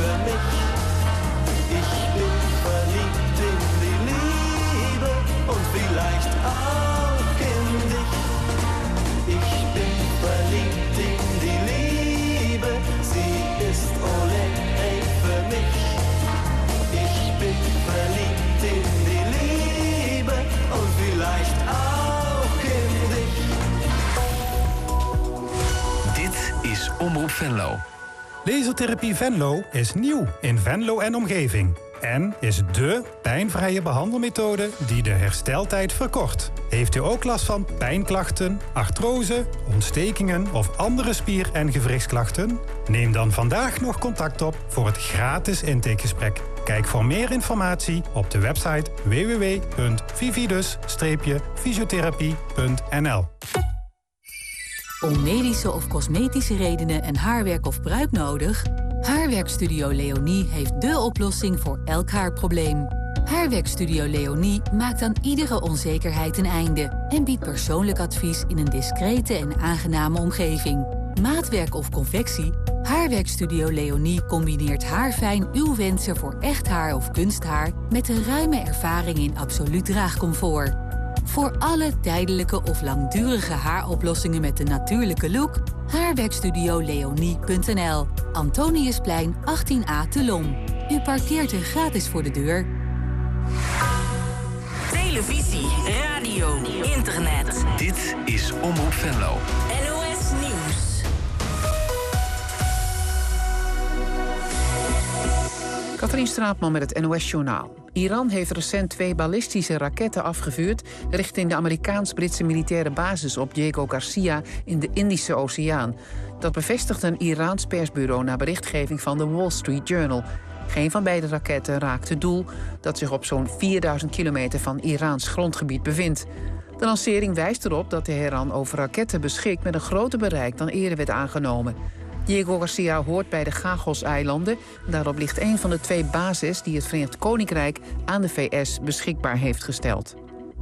für mich. Ich bin verliebt in die Liebe und vielleicht auch in dich. Ich bin verliebt in die Liebe, sie ist Ole für mich. Ich bin verliebt in die Liebe und vielleicht auch in dich. Dit is Omroep Venlo. Lasertherapie Venlo is nieuw in Venlo en omgeving. En is dé pijnvrije behandelmethode die de hersteltijd verkort. Heeft u ook last van pijnklachten, artrose, ontstekingen of andere spier- en gewrichtsklachten? Neem dan vandaag nog contact op voor het gratis intakegesprek. Kijk voor meer informatie op de website www.vividus-fysiotherapie.nl. Om medische of cosmetische redenen een haarwerk of pruik nodig? Haarwerkstudio Leonie heeft dé oplossing voor elk haarprobleem. Haarwerkstudio Leonie maakt aan iedere onzekerheid een einde en biedt persoonlijk advies in een discrete en aangename omgeving. Maatwerk of convectie? Haarwerkstudio Leonie combineert haarfijn uw wensen voor echt haar of kunsthaar met een ruime ervaring in absoluut draagcomfort. Voor alle tijdelijke of langdurige haaroplossingen met een natuurlijke look, haarwerkstudioleonie.nl. Antoniusplein 18A te Lom. U parkeert er gratis voor de deur. Televisie, radio, internet. Dit is Omroep Venlo. NOS Nieuws. Katrien Straatman met het NOS-journaal. Iran heeft recent 2 ballistische raketten afgevuurd richting de Amerikaans-Britse militaire basis op Diego Garcia in de Indische Oceaan. Dat bevestigt een Iraans persbureau na berichtgeving van de Wall Street Journal. Geen van beide raketten raakte doel dat zich op zo'n 4000 kilometer van Iraans grondgebied bevindt. De lancering wijst erop dat Teheran over raketten beschikt met een groter bereik dan eerder werd aangenomen. Diego Garcia hoort bij de Chagos-eilanden. Daarop ligt een van de 2 bases die het Verenigd Koninkrijk aan de VS beschikbaar heeft gesteld.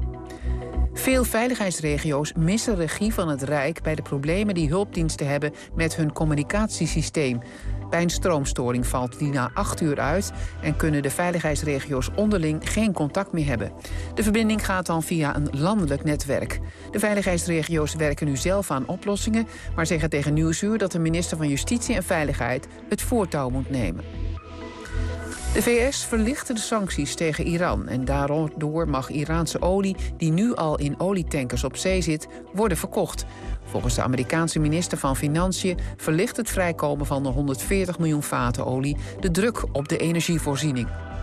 Veel veiligheidsregio's missen regie van het Rijk bij de problemen die hulpdiensten hebben met hun communicatiesysteem. Bij een stroomstoring valt die na 8 uur uit en kunnen de veiligheidsregio's onderling geen contact meer hebben. De verbinding gaat dan via een landelijk netwerk. De veiligheidsregio's werken nu zelf aan oplossingen, maar zeggen tegen Nieuwsuur dat de minister van Justitie en Veiligheid het voortouw moet nemen. De VS verlichtte de sancties tegen Iran en daardoor mag Iraanse olie, die nu al in olietankers op zee zit, worden verkocht. Volgens de Amerikaanse minister van Financiën verlicht het vrijkomen van de 140 miljoen vaten olie de druk op de energievoorziening.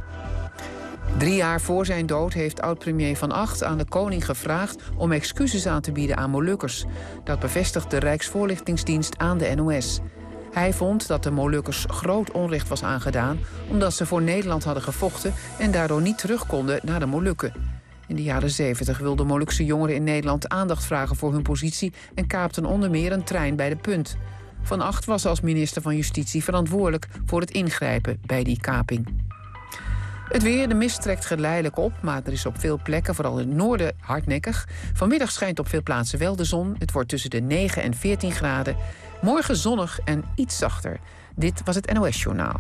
3 jaar voor zijn dood heeft oud-premier Van Agt aan de koning gevraagd om excuses aan te bieden aan Molukkers. Dat bevestigt de Rijksvoorlichtingsdienst aan de NOS. Hij vond dat de Molukkers groot onrecht was aangedaan omdat ze voor Nederland hadden gevochten en daardoor niet terug konden naar de Molukken. In de jaren 70 wilden Molukse jongeren in Nederland aandacht vragen voor hun positie en kaapten onder meer een trein bij de Punt. Van Agt was als minister van Justitie verantwoordelijk voor het ingrijpen bij die kaping. Het weer, de mist trekt geleidelijk op, maar er is op veel plekken, vooral in het noorden, hardnekkig. Vanmiddag schijnt op veel plaatsen wel de zon. Het wordt tussen de 9 en 14 graden. Morgen zonnig en iets zachter. Dit was het NOS Journaal.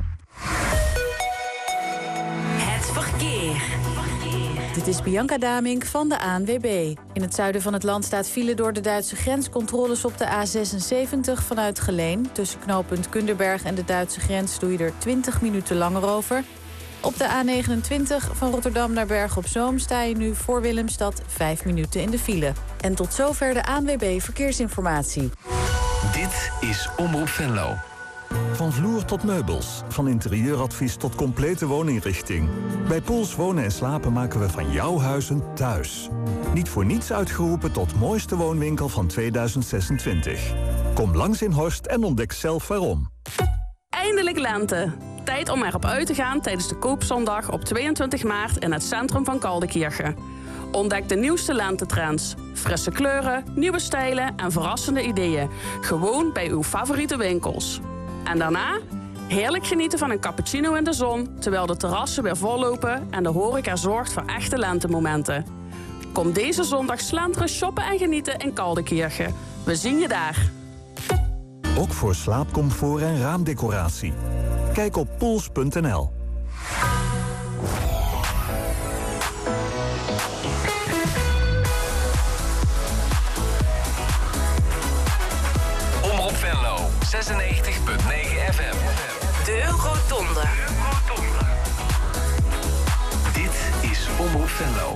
Het verkeer. Dit is Bianca Damink van de ANWB. In het zuiden van het land staat file door de Duitse grenscontroles op de A76 vanuit Geleen. Tussen knooppunt Kunderberg en de Duitse grens doe je er 20 minuten langer over. Op de A29 van Rotterdam naar Bergen op Zoom sta je nu voor Willemstad 5 minuten in de file. En tot zover de ANWB Verkeersinformatie. Dit is Omroep Venlo. Van vloer tot meubels, van interieuradvies tot complete woninrichting. Bij Poels Wonen en Slapen maken we van jouw huis een thuis. Niet voor niets uitgeroepen tot mooiste woonwinkel van 2026. Kom langs in Horst en ontdek zelf waarom. Eindelijk lente. Tijd om erop uit te gaan tijdens de Koopzondag op 22 maart in het centrum van Kaldekirchen. Ontdek de nieuwste lentetrends. Frisse kleuren, nieuwe stijlen en verrassende ideeën. Gewoon bij uw favoriete winkels. En daarna heerlijk genieten van een cappuccino in de zon, terwijl de terrassen weer vollopen en de horeca zorgt voor echte lentemomenten. Kom deze zondag slenteren, shoppen en genieten in Kaldekirchen. We zien je daar. Ook voor slaapcomfort en raamdecoratie. Kijk op puls.nl. Omroep Venlo, 96.9 FM. De Rotonde. Dit is Omroep Venlo.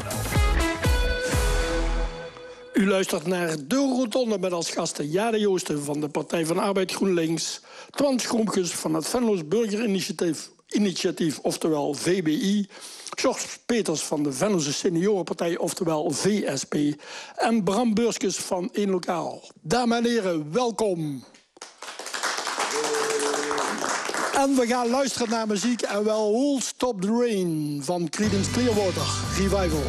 U luistert naar De Rotonde met als gasten Jade Joosten van de Partij van de Arbeid GroenLinks, Twan Schrompkes van het Venlo's Burgerinitiatief, oftewel VBI, George Peters van de Venlose Seniorenpartij, oftewel VSP, en Bram Beurskes van 1 Lokaal. Dames en heren, welkom. En we gaan luisteren naar muziek en wel Who'll Stop the Rain van Creedence Clearwater Revival.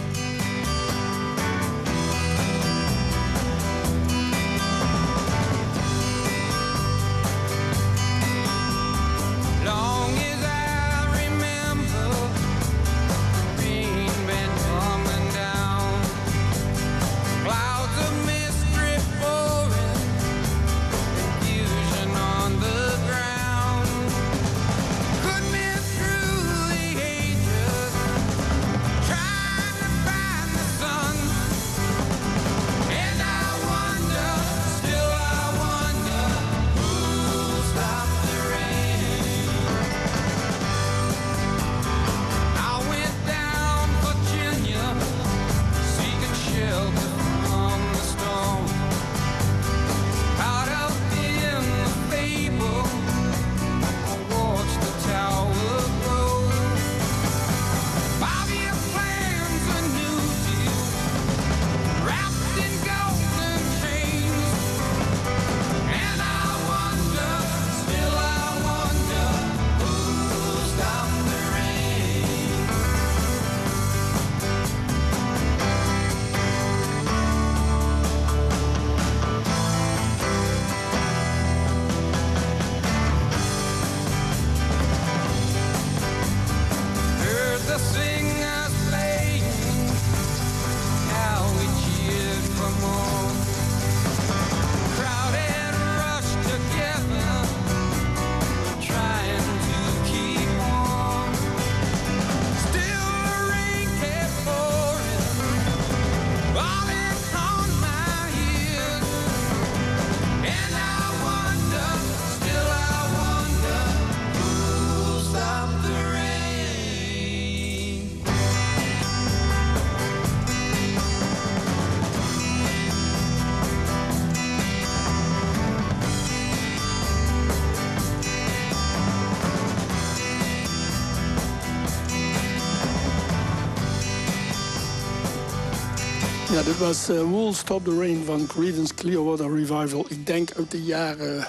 Ja, dit was Who'll Stop the Rain van Creedence Clearwater Revival. Ik denk uit de jaren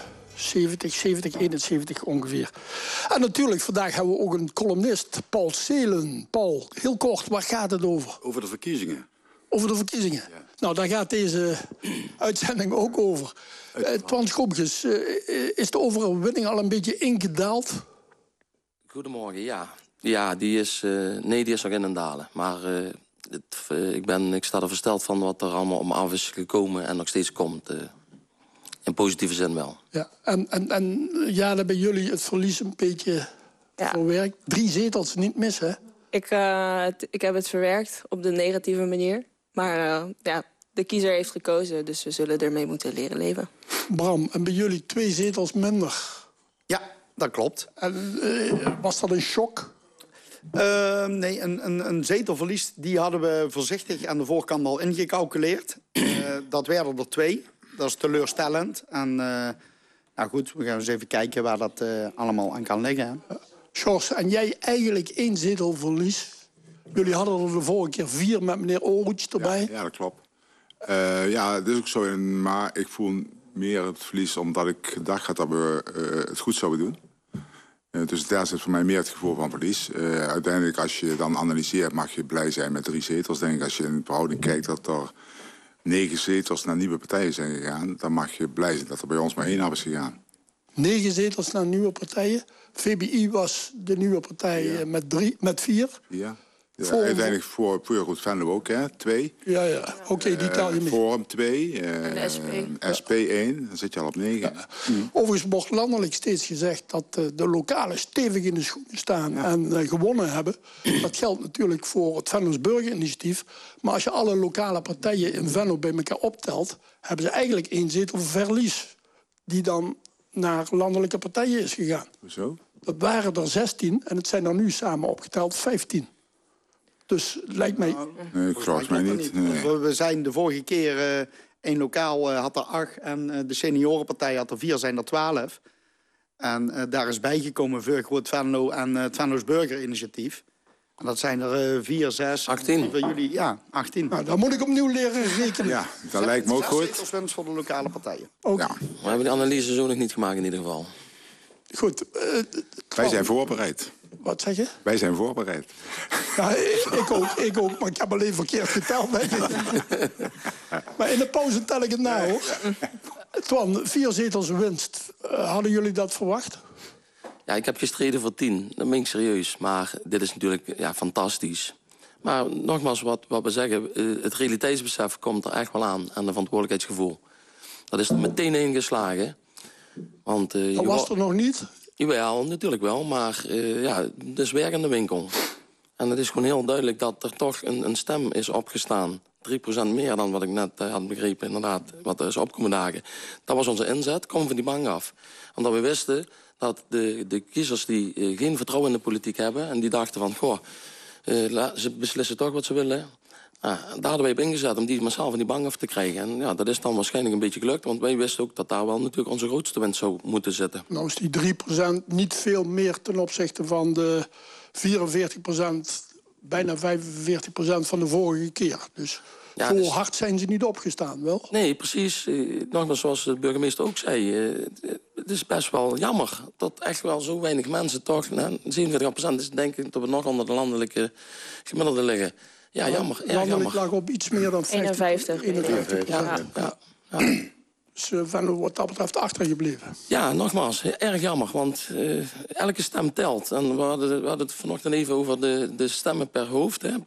70, 71 ongeveer. En natuurlijk, vandaag hebben we ook een columnist, Paul Seelen. Paul, heel kort, waar gaat het over? Over de verkiezingen. Over de verkiezingen? Ja. Nou, daar gaat deze uitzending ook over. Twan Schrompkes, is de overwinning al een beetje ingedaald? Goedemorgen, ja. Ja, die is nog in een dalen. Maar ik sta er versteld van wat er allemaal om af is gekomen en nog steeds komt. In positieve zin wel. Ja, en ja, dan bij jullie het verlies een beetje verwerkt. 3 zetels niet mis, hè? Ik heb het verwerkt op de negatieve manier. Maar de kiezer heeft gekozen, dus we zullen ermee moeten leren leven. Bram, en bij jullie 2 zetels minder? Ja, dat klopt. En was dat een shock? Nee, een zetelverlies die hadden we voorzichtig aan de voorkant al ingecalculeerd. Dat werden er 2. Dat is teleurstellend. En nou goed, we gaan eens even kijken waar dat allemaal aan kan liggen. George, en jij eigenlijk 1 zetelverlies. Jullie hadden er de vorige keer 4 met meneer Oruch erbij. Ja, dat klopt. Ja, dat is ook zo. Maar ik voel meer het verlies omdat ik gedacht had dat we het goed zouden doen. Dus daar zit voor mij meer het gevoel van verlies. Uiteindelijk, als je dan analyseert, mag je blij zijn met 3 zetels. Denk ik, als je in de verhouding kijkt dat er 9 zetels naar nieuwe partijen zijn gegaan, dan mag je blij zijn dat er bij ons maar 1 af is gegaan. 9 zetels naar nieuwe partijen. VBI was de nieuwe partij met 4. Ja. uiteindelijk voor Goed Venlo ook, hè? 2. Ja. Oké, die tel je mee. Forum 2. SP 1. Dan zit je al op 9. Ja. Overigens wordt landelijk steeds gezegd dat de lokalen stevig in de schoenen staan en gewonnen hebben. Dat geldt natuurlijk voor het Venlo's Burgerinitiatief. Maar als je alle lokale partijen in Venlo bij elkaar optelt, hebben ze eigenlijk 1 zetel verlies. Die dan naar landelijke partijen is gegaan. Hoezo? Dat waren er 16 en het zijn er nu samen opgeteld 15. Dus lijkt mij... Nee, volgens mij niet. Nee. We zijn de vorige keer... één lokaal had er 8 en de seniorenpartij had er 4, zijn er 12. En daar is bijgekomen voor Goed Venlo en het Venlo's Burgerinitiatief. En dat zijn er 4, 6... 18. Van jullie, ja, 18. Nou, dan moet ik opnieuw leren rekenen. Ja, dat lijkt me ook goed. 6 zetels voor de lokale partijen. Okay. Ja. We hebben die analyse zo nog niet gemaakt in ieder geval. Goed. Wij zijn voorbereid. Wat zeg je? Wij zijn voorbereid. Ja, ik ook, maar ik heb alleen verkeerd geteld, denk ik. Maar in de pauze tel ik het na, hoor. Twan, 4 zetels winst. Hadden jullie dat verwacht? Ja, ik heb gestreden voor 10. Dat meen ik serieus. Maar dit is natuurlijk fantastisch. Maar nogmaals, wat we zeggen... het realiteitsbesef komt er echt wel aan. En de verantwoordelijkheidsgevoel. Dat is er meteen ingeslagen. Want, dat was er nog niet? Jawel, natuurlijk wel. Maar het is werk in de winkel. En het is gewoon heel duidelijk dat er toch een stem is opgestaan. 3% meer dan wat ik net had begrepen, inderdaad. Wat er is opgekomen dagen. Dat was onze inzet, komen van die bank af. Omdat we wisten dat de kiezers die geen vertrouwen in de politiek hebben... en die dachten van, ze beslissen toch wat ze willen... daar hadden wij op ingezet om die massaal van die bank af te krijgen. En ja, dat is dan waarschijnlijk een beetje gelukt... want wij wisten ook dat daar wel natuurlijk onze grootste winst zou moeten zitten. Nou is die 3% niet veel meer ten opzichte van de 44%... bijna 45% van de vorige keer. Dus zo hard zijn ze niet opgestaan, wel? Nee, precies. Nogmaals, zoals de burgemeester ook zei... het is best wel jammer dat echt wel zo weinig mensen toch... 47% is denk ik dat we nog onder de landelijke gemiddelde liggen. Ja, jammer. Landelijk lag op iets meer dan 51. Ja. Dus Venlo wat dat betreft achtergebleven. Ja, nogmaals, erg jammer, want elke stem telt. En we hadden het vanochtend even over de stemmen per hoofd, hè,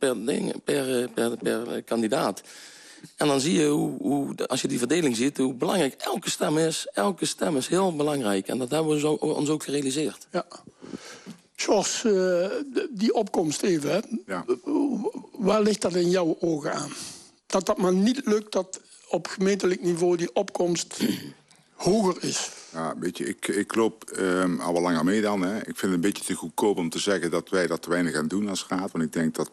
per kandidaat. En dan zie je, hoe, als je die verdeling ziet, hoe belangrijk elke stem is. Elke stem is heel belangrijk en dat hebben we ons ook gerealiseerd. Ja. Jos, die opkomst even, hè? Ja. Waar ligt dat in jouw ogen aan? Dat maar niet lukt dat op gemeentelijk niveau die opkomst hoger is. Ja, weet je, ik loop al wel langer mee dan. Hè. Ik vind het een beetje te goedkoop om te zeggen dat wij dat te weinig gaan doen als raad. Want ik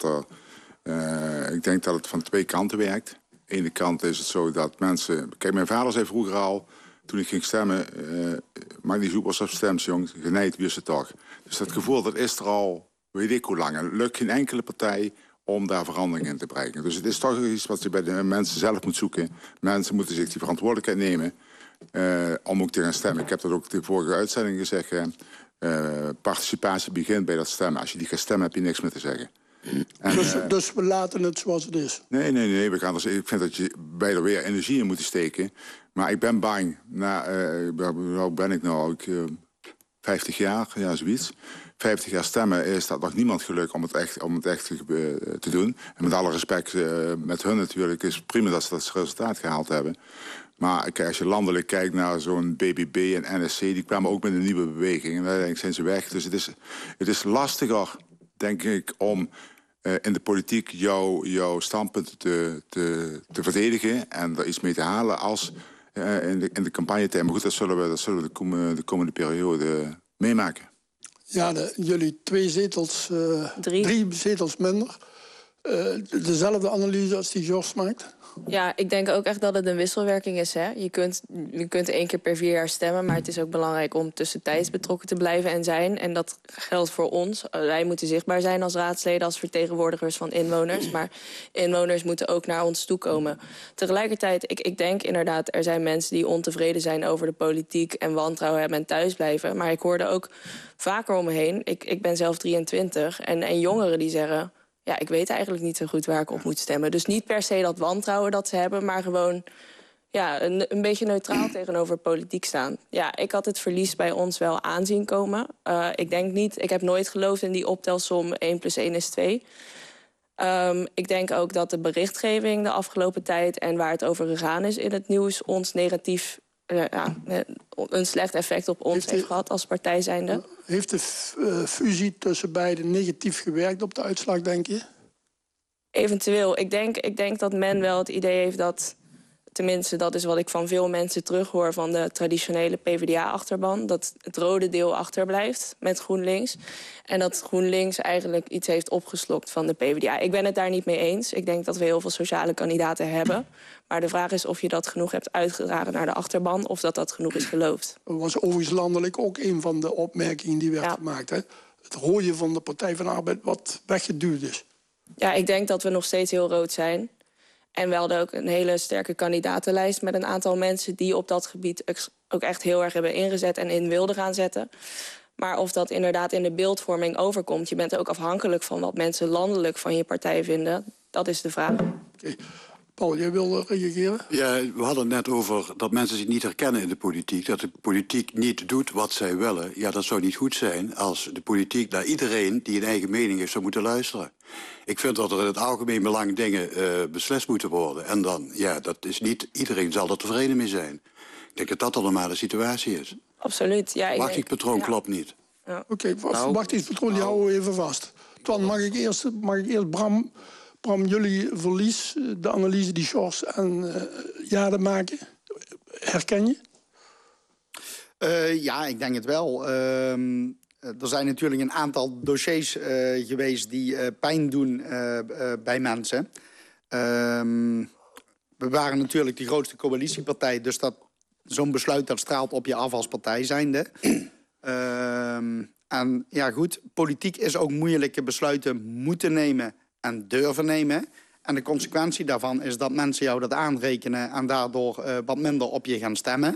denk dat het van 2 kanten werkt. Aan de ene kant is het zo dat mensen... Kijk, mijn vader zei vroeger al, toen ik ging stemmen... mag die soepers op stemt, jongens, genijd wie is het toch. Dus dat gevoel, dat is er al, weet ik hoe lang. En lukt geen enkele partij om daar verandering in te brengen. Dus het is toch iets wat je bij de mensen zelf moet zoeken. Mensen moeten zich die verantwoordelijkheid nemen om ook te gaan stemmen. Ik heb dat ook de vorige uitzending gezegd. Participatie begint bij dat stemmen. Als je die gaat stemmen, heb je niks meer te zeggen. En, dus we laten het zoals het is? Nee. We gaan ik vind dat je bij er weer energie in moet steken. Maar ik ben bang. Hoe ben ik nou? 50 jaar, ja, zoiets. 50 jaar stemmen is dat nog niemand gelukt om het echt te doen. En met alle respect met hun natuurlijk is het prima dat ze dat resultaat gehaald hebben. Maar als je landelijk kijkt naar zo'n BBB en NSC... die kwamen ook met een nieuwe beweging. En uiteindelijk zijn ze weg. Dus het is lastiger, denk ik, om in de politiek jouw standpunten te verdedigen... en er iets mee te halen als in de campagnetijd. Maar goed, dat zullen we de komende periode meemaken. Ja, jullie 2 zetels, 3 zetels minder. Dezelfde analyse als die Jos maakt? Ja, ik denk ook echt dat het een wisselwerking is. Hè? Je kunt 1 keer per 4 jaar stemmen... maar het is ook belangrijk om tussentijds betrokken te blijven en zijn. En dat geldt voor ons. Wij moeten zichtbaar zijn als raadsleden, als vertegenwoordigers van inwoners. Maar inwoners moeten ook naar ons toe komen. Tegelijkertijd, ik denk inderdaad... er zijn mensen die ontevreden zijn over de politiek... en wantrouwen hebben en thuisblijven. Maar ik hoorde ook vaker om me heen... Ik ben zelf 23 en jongeren die zeggen... ja, ik weet eigenlijk niet zo goed waar ik op moet stemmen. Dus niet per se dat wantrouwen dat ze hebben... maar gewoon een beetje neutraal tegenover politiek staan. Ja, ik had het verlies bij ons wel aanzien komen. Ik heb nooit geloofd in die optelsom 1 + 1 = 2. Ik denk ook dat de berichtgeving de afgelopen tijd... en waar het over gegaan is in het nieuws... ons negatief een slecht effect op ons heeft gehad als partij zijnde. Heeft de fusie tussen beiden negatief gewerkt op de uitslag, denk je? Eventueel. Ik denk dat men wel het idee heeft dat... tenminste, dat is wat ik van veel mensen terughoor... van de traditionele PvdA-achterban... dat het rode deel achterblijft met GroenLinks. En dat GroenLinks eigenlijk iets heeft opgeslokt van de PvdA. Ik ben het daar niet mee eens. Ik denk dat we heel veel sociale kandidaten hebben. Maar de vraag is of je dat genoeg hebt uitgedragen naar de achterban... of dat genoeg is geloofd. Dat was overigens landelijk ook een van de opmerkingen die werd gemaakt. Hè? Het rode van de Partij van de Arbeid wat weggeduwd is. Ja, ik denk dat we nog steeds heel rood zijn... En we hadden ook een hele sterke kandidatenlijst... met een aantal mensen die op dat gebied ook echt heel erg hebben ingezet... en in wilden gaan zetten. Maar of dat inderdaad in de beeldvorming overkomt... je bent ook afhankelijk van wat mensen landelijk van je partij vinden. Dat is de vraag. Okay. Paul, jij wilde reageren? Ja, we hadden het net over dat mensen zich niet herkennen in de politiek. Dat de politiek niet doet wat zij willen. Ja, dat zou niet goed zijn als de politiek naar iedereen die een eigen mening heeft zou moeten luisteren. Ik vind dat er in het algemeen belang dingen beslist moeten worden. En dan, ja, dat is niet... Iedereen zal er tevreden mee zijn. Ik denk dat dat een normale situatie is. Absoluut, ja. Wachtpatroon klopt niet. Ja. Oké, wachtpatroon, die houden we even vast. Twan, mag ik eerst Bram, jullie verlies, de analyse die Sjors en Jade maken, herken je? Ja, ik denk het wel. Er zijn natuurlijk een aantal dossiers geweest die pijn doen bij mensen. We waren natuurlijk de grootste coalitiepartij, dus zo'n besluit dat straalt op je af als partij zijnde. En ja goed, politiek is ook moeilijke besluiten moeten nemen en durven nemen. En de consequentie daarvan is dat mensen jou dat aanrekenen... en daardoor wat minder op je gaan stemmen.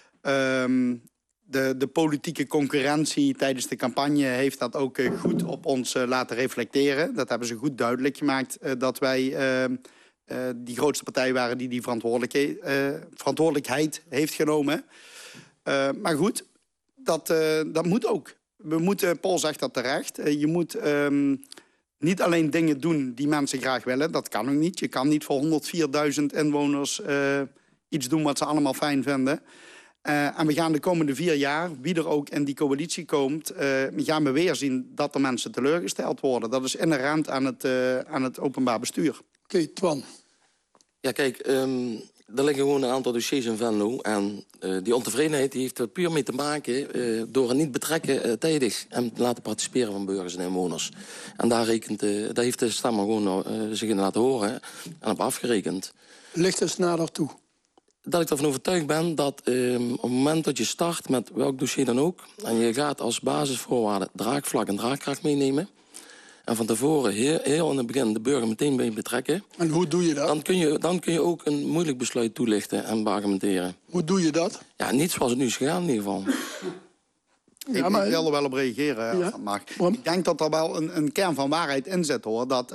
De politieke concurrentie tijdens de campagne heeft dat ook goed op ons laten reflecteren. Dat hebben ze goed duidelijk gemaakt dat wij die grootste partij waren die verantwoordelijkheid heeft genomen. Maar goed, dat moet ook. Paul zegt dat terecht. Je moet niet alleen dingen doen die mensen graag willen. Dat kan ook niet. Je kan niet voor 104.000 inwoners iets doen wat ze allemaal fijn vinden. En we gaan de komende 4 jaar, wie er ook in die coalitie komt... gaan we weer zien dat er mensen teleurgesteld worden. Dat is inherent aan het openbaar bestuur. Oké, Twan. Ja, kijk, er liggen gewoon een aantal dossiers in Venlo. En die ontevredenheid die heeft er puur mee te maken... door het niet betrekken tijdig en laten participeren van burgers en inwoners. En daar heeft de stemmer gewoon zich in laten horen en op afgerekend. Ligt eens nader toe. Dat ik ervan overtuigd ben dat op het moment dat je start met welk dossier dan ook... en je gaat als basisvoorwaarde draagvlak en draagkracht meenemen... en van tevoren heel in het begin de burger meteen bij betrekken... En hoe doe je dat? Dan kun je ook een moeilijk besluit toelichten en beargumenteren. Hoe doe je dat? Ja, niet zoals het nu is gegaan in ieder geval. Ik wil er wel op reageren, als dat mag. Ik denk dat er wel een kern van waarheid in zit, hoor. Dat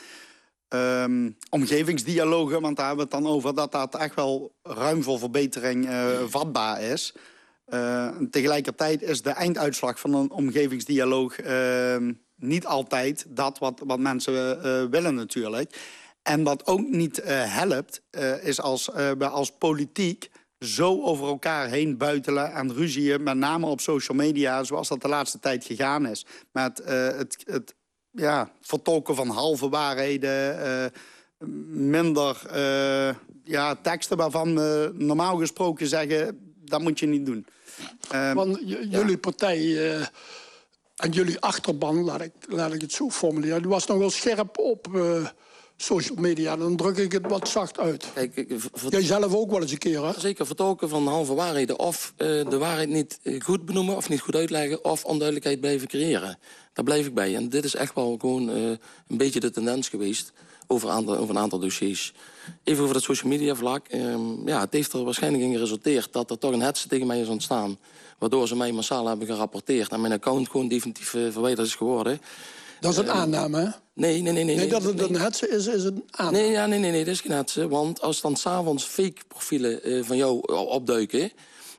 omgevingsdialogen, want daar hebben we het dan over... dat echt wel ruim voor verbetering vatbaar is. Tegelijkertijd is de einduitslag van een omgevingsdialoog... niet altijd dat wat mensen willen natuurlijk. En wat ook niet helpt, is als we als politiek... zo over elkaar heen buitelen en ruzieën... met name op social media, zoals dat de laatste tijd gegaan is. Met het vertolken van halve waarheden... minder teksten waarvan we normaal gesproken zeggen... dat moet je niet doen. Want jullie partij... en jullie achterban, laat ik het zo formuleren... die was nog wel scherp op social media. Dan druk ik het wat zacht uit. Kijk, jij zelf ook wel eens een keer, hè? Zeker, vertolken van halve waarheden. Of de waarheid niet goed benoemen of niet goed uitleggen... of onduidelijkheid blijven creëren. Daar blijf ik bij. En dit is echt wel gewoon een beetje de tendens geweest... over een aantal dossiers. Even over het social media vlak. Het heeft er waarschijnlijk in geresulteerd... dat er toch een hetze tegen mij is ontstaan... waardoor ze mij massaal hebben gerapporteerd... en mijn account gewoon definitief verwijderd is geworden. Dat is een aanname, hè? Nee. Dat het een hetze is een aanname. Nee, dat is geen hetze. Want als dan s'avonds fake profielen van jou opduiken...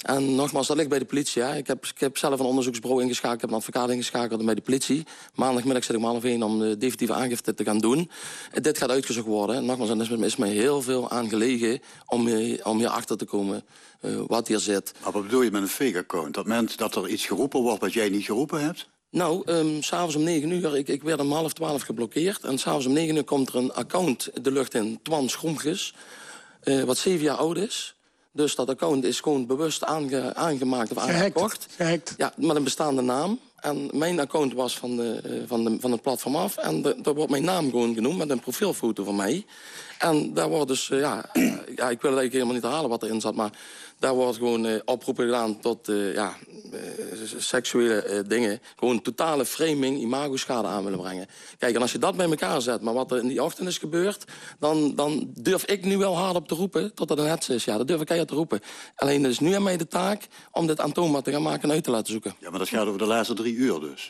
En nogmaals, dat ligt bij de politie. Hè. Ik heb zelf een onderzoeksbureau ingeschakeld. Ik heb een advocaat ingeschakeld bij de politie. Maandagmiddag zit ik om 12:30 om de definitieve aangifte te gaan doen. Dit gaat uitgezocht worden. En nogmaals, en er is mij heel veel aan gelegen om hier achter te komen wat hier zit. Maar wat bedoel je met een fake account? Dat er iets geroepen wordt wat jij niet geroepen hebt? Nou, s'avonds om 9 uur, ik werd om 11:30 geblokkeerd. En s'avonds om 9 uur komt er een account de lucht in, Twan Schroemkes, wat 7 jaar oud is. Dus dat account is gewoon bewust aangemaakt of aangekocht. Gehackt. Ja, met een bestaande naam. En mijn account was van het platform af. En daar wordt mijn naam gewoon genoemd met een profielfoto van mij. En daar wordt dus, ik wil het eigenlijk helemaal niet herhalen wat erin zat, maar daar wordt gewoon oproepen gedaan tot seksuele dingen. Gewoon totale framing, imago-schade aan willen brengen. Kijk, en als je dat bij elkaar zet, maar wat er in die ochtend is gebeurd, dan durf ik nu wel hard op te roepen tot dat een hets is. Ja, dat durf ik keihard te roepen. Alleen het is nu aan mij de taak om dit aantoonbaar te gaan maken en uit te laten zoeken. Ja, maar dat gaat over de laatste 3 uur dus.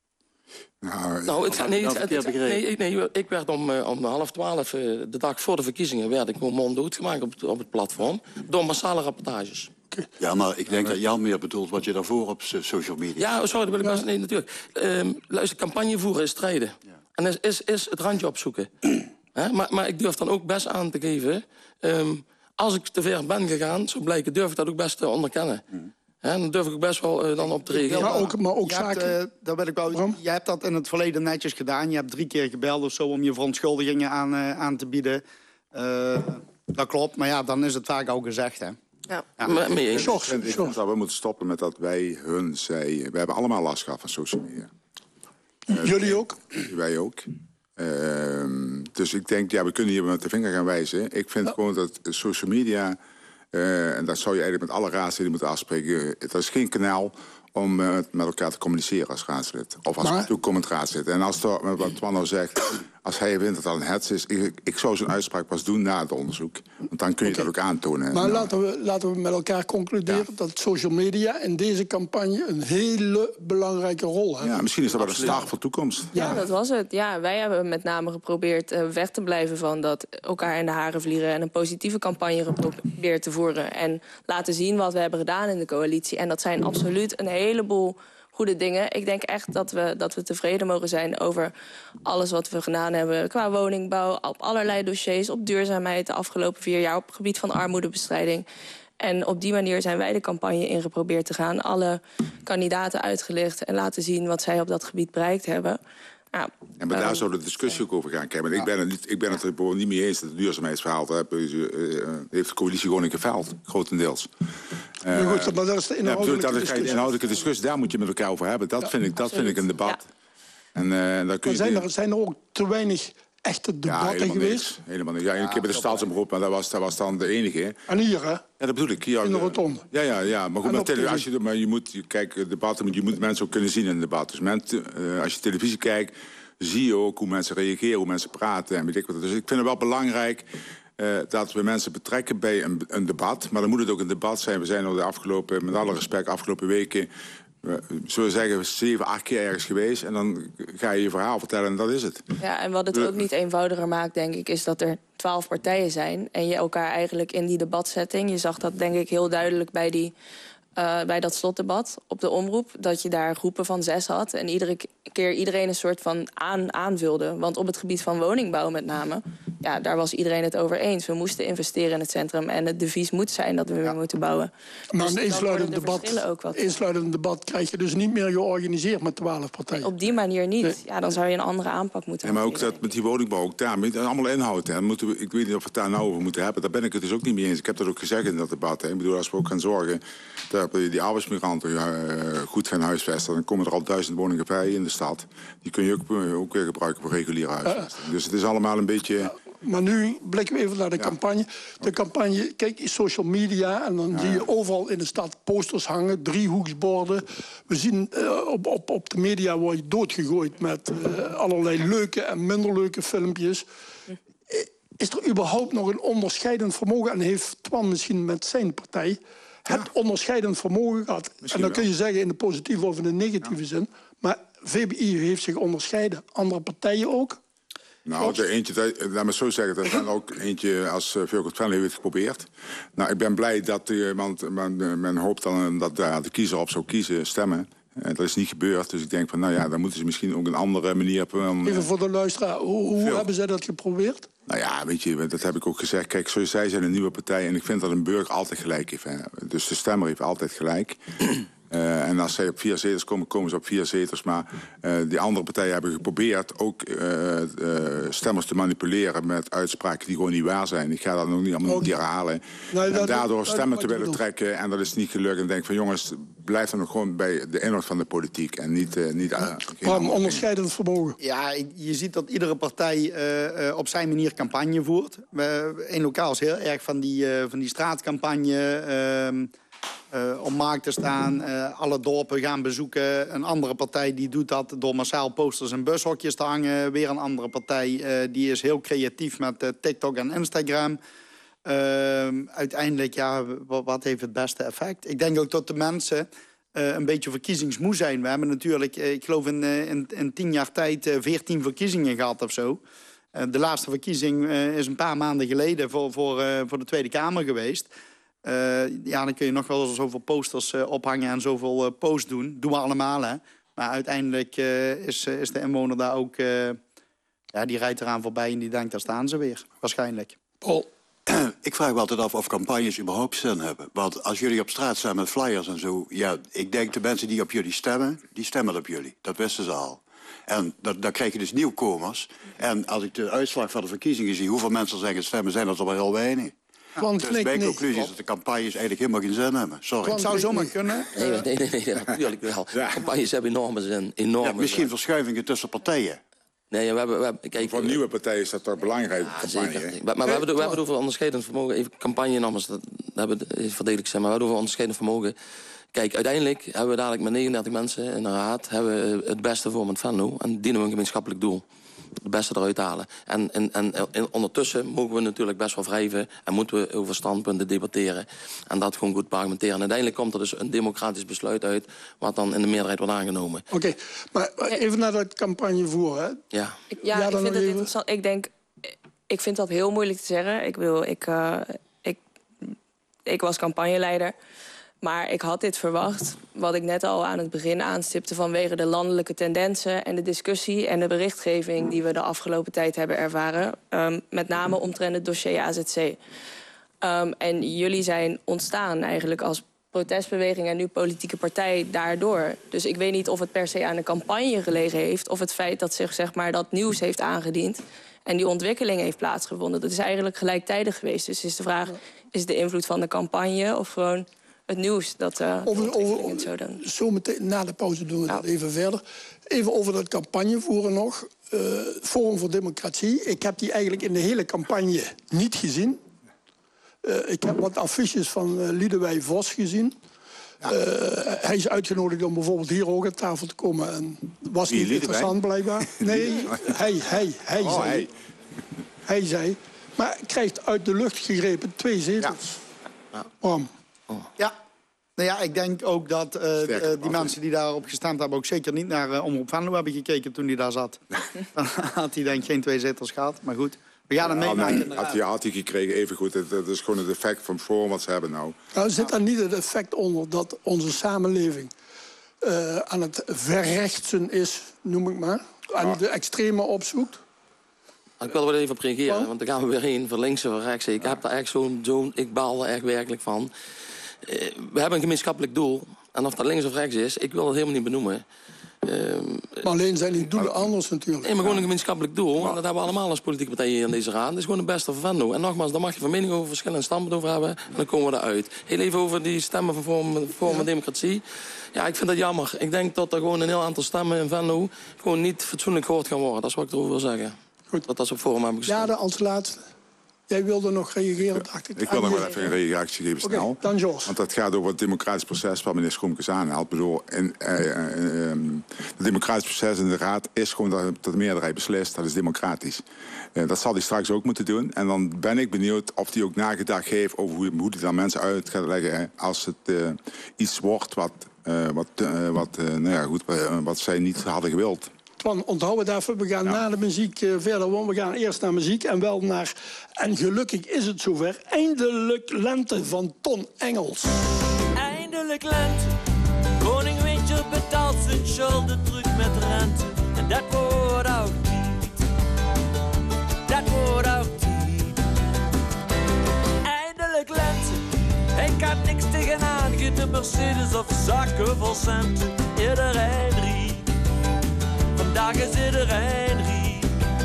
Ik werd om 11:30, de dag voor de verkiezingen, werd ik gewoon monddood gemaakt op het platform. Door massale rapportages. Ja, maar ik denk dat Jan meer bedoelt wat je daarvoor op social media... Ja, sorry, dat wil ik best... Nee, natuurlijk. Luister, campagne voeren is strijden. Ja. En is het randje opzoeken. Maar ik durf dan ook best aan te geven... als ik te ver ben gegaan, zo blijken, durf ik dat ook best te onderkennen. En dan durf ik best wel dan op te reageren. Maar ook zaken... Jij hebt dat in het verleden netjes gedaan. Je hebt 3 keer gebeld of zo om je verontschuldigingen aan te bieden. Dat klopt, maar ja, dan is het vaak al gezegd, hè. Ja. Ik vind dat we moeten stoppen met dat wij, hun, zij... We hebben allemaal last gehad van social media. Jullie ook? Wij ook. Dus ik denk, we kunnen hier met de vinger gaan wijzen. Ik vind gewoon dat social media... en dat zou je eigenlijk met alle raadsleden moeten afspreken. Het is geen kanaal om met elkaar te communiceren als raadslid. Of als toekomend raadslid. En als wat Twan nou zegt, als hij vindt dat dat een hets is... Ik zou zo'n uitspraak pas doen na het onderzoek. Want dan kun je dat ook aantonen. Maar laten we met elkaar concluderen dat social media in deze campagne een hele belangrijke rol hebben. Ja, misschien is dat wel een start voor de toekomst. Ja, dat was het. Ja, wij hebben met name geprobeerd weg te blijven van dat elkaar in de haren vliegen... en een positieve campagne geprobeerd te voeren. En laten zien wat we hebben gedaan in de coalitie. En dat zijn absoluut een heleboel goede dingen. Ik denk echt dat we tevreden mogen zijn over alles wat we gedaan hebben... qua woningbouw, op allerlei dossiers, op duurzaamheid... de afgelopen 4 jaar op het gebied van armoedebestrijding. En op die manier zijn wij de campagne in geprobeerd te gaan. Alle kandidaten uitgelicht en laten zien wat zij op dat gebied bereikt hebben. Ja, en maar daar zou de discussie ook over gaan. Kijk, maar ik ben het er gewoon niet mee eens dat het duurzaamheidsverhaal... heeft de coalitie gewoon in geveld, grotendeels. Goed, maar dat is de inhoudelijke discussie. Daar moet je met elkaar over hebben. Dat vind ik een debat. Ja. En dan kun je zijn er ook te weinig echte debatten geweest? Helemaal niet. Ja, ik heb bij de staatsomroep, maar dat was dan de enige. En hier, hè? Ja, dat bedoel ik. In de rotonde. Ja. Maar goed, je moet debatten, je moet mensen ook kunnen zien in een debat. Dus als je televisie kijkt, zie je ook hoe mensen reageren, hoe mensen praten en weet ik wat. Dus ik vind het wel belangrijk dat we mensen betrekken bij een debat. Maar dan moet het ook een debat zijn. We zijn al met alle respect, afgelopen weken... zullen we zeggen, 7, 8 keer ergens geweest... en dan ga je je verhaal vertellen en dat is het. Ja, en wat het ook niet eenvoudiger maakt, denk ik... is dat er 12 partijen zijn en je elkaar eigenlijk in die debatsetting... je zag dat denk ik heel duidelijk bij dat slotdebat op de omroep... dat je daar groepen van 6 had en iedere keer iedereen een soort van aanvulde. Want op het gebied van woningbouw met name... ja, daar was iedereen het over eens. We moesten investeren in het centrum en het devies moet zijn dat we weer moeten bouwen. Maar dus een insluitend debat krijg je dus niet meer georganiseerd met 12 partijen. Op die manier niet. Nee. Ja, dan zou je een andere aanpak moeten hebben. Maar ook dat met die woningbouw, ook daar, met allemaal inhoud. Hè. Ik weet niet of we het daar nou over moeten hebben. Daar ben ik het dus ook niet mee eens. Ik heb dat ook gezegd in dat debat. Hè. Ik bedoel, als we ook gaan zorgen dat die arbeidsmigranten goed gaan huisvesten... dan komen er al 1000 woningen vrij in de stad. Die kun je ook weer gebruiken voor reguliere huisvesting. Dus het is allemaal een beetje... Maar nu blikken we even naar de campagne. De campagne, kijk, social media... en dan zie je overal in de stad posters hangen, driehoeksborden. We zien op de media word je doodgegooid... met allerlei leuke en minder leuke filmpjes. Is er überhaupt nog een onderscheidend vermogen... en heeft Twan misschien met zijn partij... het onderscheidend vermogen gehad? Misschien en dan kun je zeggen in de positieve of in de negatieve zin... maar VBI heeft zich onderscheiden. Andere partijen ook? Nou, de eentje, laat me zo zeggen, dat is ook eentje als Vilkert Venlo heeft geprobeerd. Nou, ik ben blij dat, want men hoopt dan dat de kiezer op zou kiezen, stemmen. Dat is niet gebeurd, dus ik denk van, nou ja, dan moeten ze misschien ook een andere manier... Even voor de luisteraar, hoe hebben zij dat geprobeerd? Nou ja, weet je, dat heb ik ook gezegd. Kijk, zij zijn een nieuwe partij en ik vind dat een burger altijd gelijk heeft. Hè. Dus de stemmer heeft altijd gelijk. En als zij op 4 zetels komen, komen ze op 4 zetels. Maar die andere partijen hebben geprobeerd ook stemmers te manipuleren met uitspraken die gewoon niet waar zijn. Ik ga dat nog niet allemaal herhalen. Nee, en daardoor stemmen te willen trekken en dat is niet gelukt. En denk van jongens, blijf dan nog gewoon bij de inhoud van de politiek en niet maar onderscheidend vermogen. Ja, je ziet dat iedere partij op zijn manier campagne voert. Eén lokaal is heel erg van die straatcampagne... om markt te staan, alle dorpen gaan bezoeken. Een andere partij die doet dat door massaal posters en bushokjes te hangen. Weer een andere partij die is heel creatief met TikTok en Instagram. Uiteindelijk, ja, wat heeft het beste effect? Ik denk ook dat de mensen een beetje verkiezingsmoe zijn. We hebben natuurlijk, ik geloof in 10 jaar tijd 14 verkiezingen gehad of zo. De laatste verkiezing is een paar maanden geleden voor de Tweede Kamer geweest. Ja, dan kun je nog wel zoveel posters ophangen en zoveel posts doen. Doen we allemaal, hè. Maar uiteindelijk is de inwoner daar ook... ja, die rijdt eraan voorbij en die denkt, daar staan ze weer. Waarschijnlijk. Paul? Ik vraag me altijd af of campagnes überhaupt zin hebben. Want als jullie op straat staan met flyers en zo... ja, ik denk de mensen die op jullie stemmen, die stemmen op jullie. Dat wisten ze al. En dan krijg je dus nieuwkomers. En als ik de uitslag van de verkiezingen zie... hoeveel mensen zeggen stemmen, zijn dat er wel heel weinig. Dus mijn conclusie is dat de campagnes eigenlijk helemaal geen zin hebben. Sorry. Het zou zomaar kunnen. Nee, natuurlijk wel. Ja. Campagnes hebben enorme zin. Enorme misschien verschuivingen tussen partijen. Nee, we hebben kijk, voor nieuwe partijen is dat toch belangrijk, campagne. Maar we hebben het over onderscheidend vermogen. Even campagne namens, dat hebben we verdedig ik zeg, maar we hebben het over onderscheidend vermogen. Kijk, uiteindelijk hebben we dadelijk met 39 mensen in de raad... hebben we het beste voor met Venlo en dienen we een gemeenschappelijk doel. Het beste eruit halen. En ondertussen mogen we natuurlijk best wel wrijven... en moeten we over standpunten debatteren. En dat gewoon goed argumenteren. En uiteindelijk komt er dus een democratisch besluit uit... wat dan in de meerderheid wordt aangenomen. Oké, maar even naar dat campagnevoer, hè? Ja. Ik vind het interessant. Ik vind dat heel moeilijk te zeggen. Ik was campagneleider... Maar ik had dit verwacht, wat ik net al aan het begin aanstipte... vanwege de landelijke tendensen en de discussie en de berichtgeving... die we de afgelopen tijd hebben ervaren. Met name omtrent het dossier AZC. En jullie zijn ontstaan eigenlijk als protestbeweging... en nu politieke partij daardoor. Dus ik weet niet of het per se aan de campagne gelegen heeft... of het feit dat zich zeg maar, dat nieuws heeft aangediend... en die ontwikkeling heeft plaatsgevonden. Dat is eigenlijk gelijktijdig geweest. Dus is de vraag, is het de invloed van de campagne of gewoon... het nieuws dat zo dan. Zo meteen na de pauze doen we dat even verder. Even over dat campagnevoeren nog. Forum voor Democratie. Ik heb die eigenlijk in de hele campagne niet gezien. Ik heb wat affiches van Liedewij Vos gezien. Ja. Hij is uitgenodigd om bijvoorbeeld hier ook aan tafel te komen. En was niet interessant blijkbaar. Nee, hij zei. Maar krijgt uit de lucht gegrepen 2 zetels. Ja. Waarom? Ja. Nou ja, ik denk ook dat die mensen die daarop gestemd hebben... ook zeker niet naar Omroep Venlo hebben gekeken toen hij daar zat. Dan had hij denk ik geen 2 zetels gehad. Maar goed, we gaan hem meemaken. Had hij gekregen, even goed. Dat is gewoon het effect van Forum wat ze hebben nou. Nou, zit daar niet het effect onder dat onze samenleving... aan het verrechtsen is, noem ik maar. Aan de extreme opzoekt? Ik wil er wel even op reageren, want dan gaan we weer heen voor links en voor rechts. Ik heb daar echt ik baal er echt werkelijk van. We hebben een gemeenschappelijk doel. En of dat links of rechts is, ik wil het helemaal niet benoemen. Maar alleen zijn die doelen anders natuurlijk. Nee, maar gewoon een gemeenschappelijk doel. En dat hebben we allemaal als politieke partijen hier in deze raad. Dat is gewoon het beste voor Venlo. En nogmaals, daar mag je van mening over verschillende standpunten over hebben. En dan komen we eruit. Heel even over die stemmen van Forum van Democratie. Ja, ik vind dat jammer. Ik denk dat er gewoon een heel aantal stemmen in Venlo... gewoon niet fatsoenlijk gehoord gaan worden. Dat is wat ik erover wil zeggen. Goed. Dat ze op Forum hebben gestemd. Ja, als laatste. Jij wilde nog reageren, dacht ik. Ik wil nog wel even een reactie geven snel. Okay, dan Jos. Want dat gaat over het democratisch proces wat meneer Schoemkes aanhaalt. Ik bedoel, het democratisch proces in de Raad is gewoon dat de meerderheid beslist. Dat is democratisch. Dat zal hij straks ook moeten doen. En dan ben ik benieuwd of hij ook nagedacht heeft over hoe hij dan mensen uit gaat leggen. Als het iets wordt wat zij niet hadden gewild. Twan, onthoud het even. We gaan na de muziek verder, want we gaan eerst naar muziek en wel naar... En gelukkig is het zover. Eindelijk lente van Ton Engels. Eindelijk lente. Koning Winter betaalt zijn schulden terug met rente. En dat wordt ook niet. Dat wordt ook niet. Eindelijk lente. Hij kan niks tegenaan. Geen Mercedes of zakken vol centen. Iedereen riep. Vandaag is iedereen riep.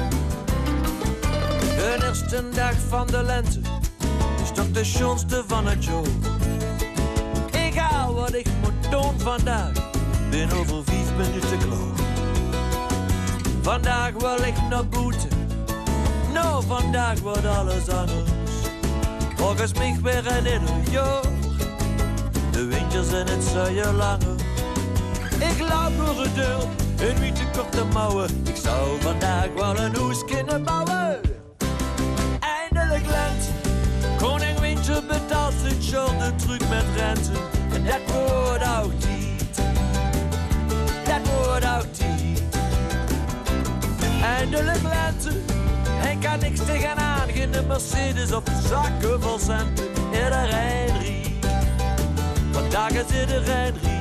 De eerste dag van de lente is toch de schoonste van het jaar. Ik haal wat ik moet doen vandaag, ben over 5 minuten klaar. Vandaag wil ik naar boete, nou vandaag wordt alles anders. Volgens mij weer een ieder jaar, de winters en het zuiden langer. Ik loop door de deur in witte korte mouwen, ik zou vandaag wel een hoes kunnen bouwen. Eindelijk lente, koning Winter betaalt zijn schulden terug met rente. En dat wordt ook niet, dat wordt ook niet. Eindelijk lente, hij kan niks tegenaan. Geen Mercedes of zakken vol centen. Iedereen riep, vandaag is iedereen riep.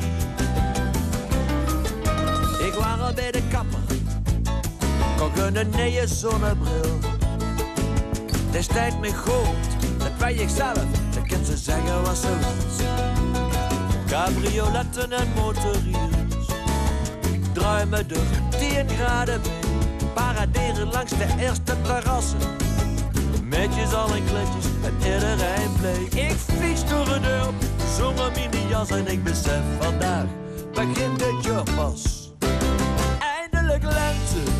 Ik was al bij de kapper, kocht een nieuwe zonnebril. Destijds me goed, dat weet ik zelf, dat kan ze zeggen wat ze wil. Cabrioletten en motoriers, draai me door 10 graden bij. Paraderen langs de eerste terrassen, meisjes al in kleedjes en iedereen bleek. Ik fiets door de deur, zonder mini-jas en ik besef vandaag begint het jaar pas. Eindelijk lente.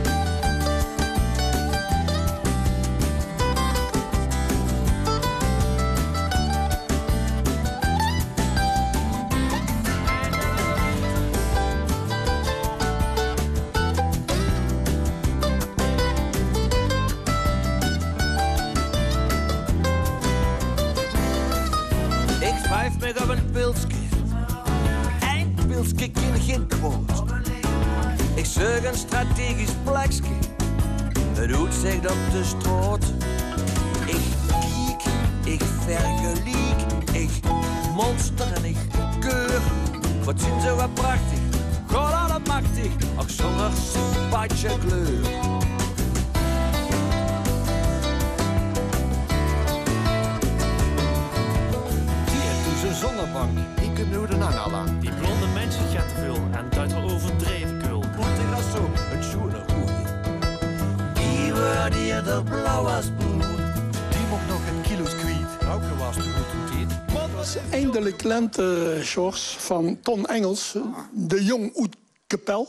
Ik op een pilsje, een pilsje kan geen kwaad. Ik zoek een strategisch plekje, het uitzicht op de straat. Ik kiek, ik vergelijk, ik monster en ik keur. Wat zien ze wat prachtig, God allemachtig, ook zonder sympathie kleur. Zonnebank, die kunnen we dan al aan. Die blonde mensen gaat te veel en dat we overdreven kul. Moet ik dat zo, het schoenen roeien. Die wordt hier de blauwe spoen. Die mocht nog een kilo's kwijt. Ook was toen het Eindelijk lente, Sjors, van Ton Engels. De Jong uit Kapel.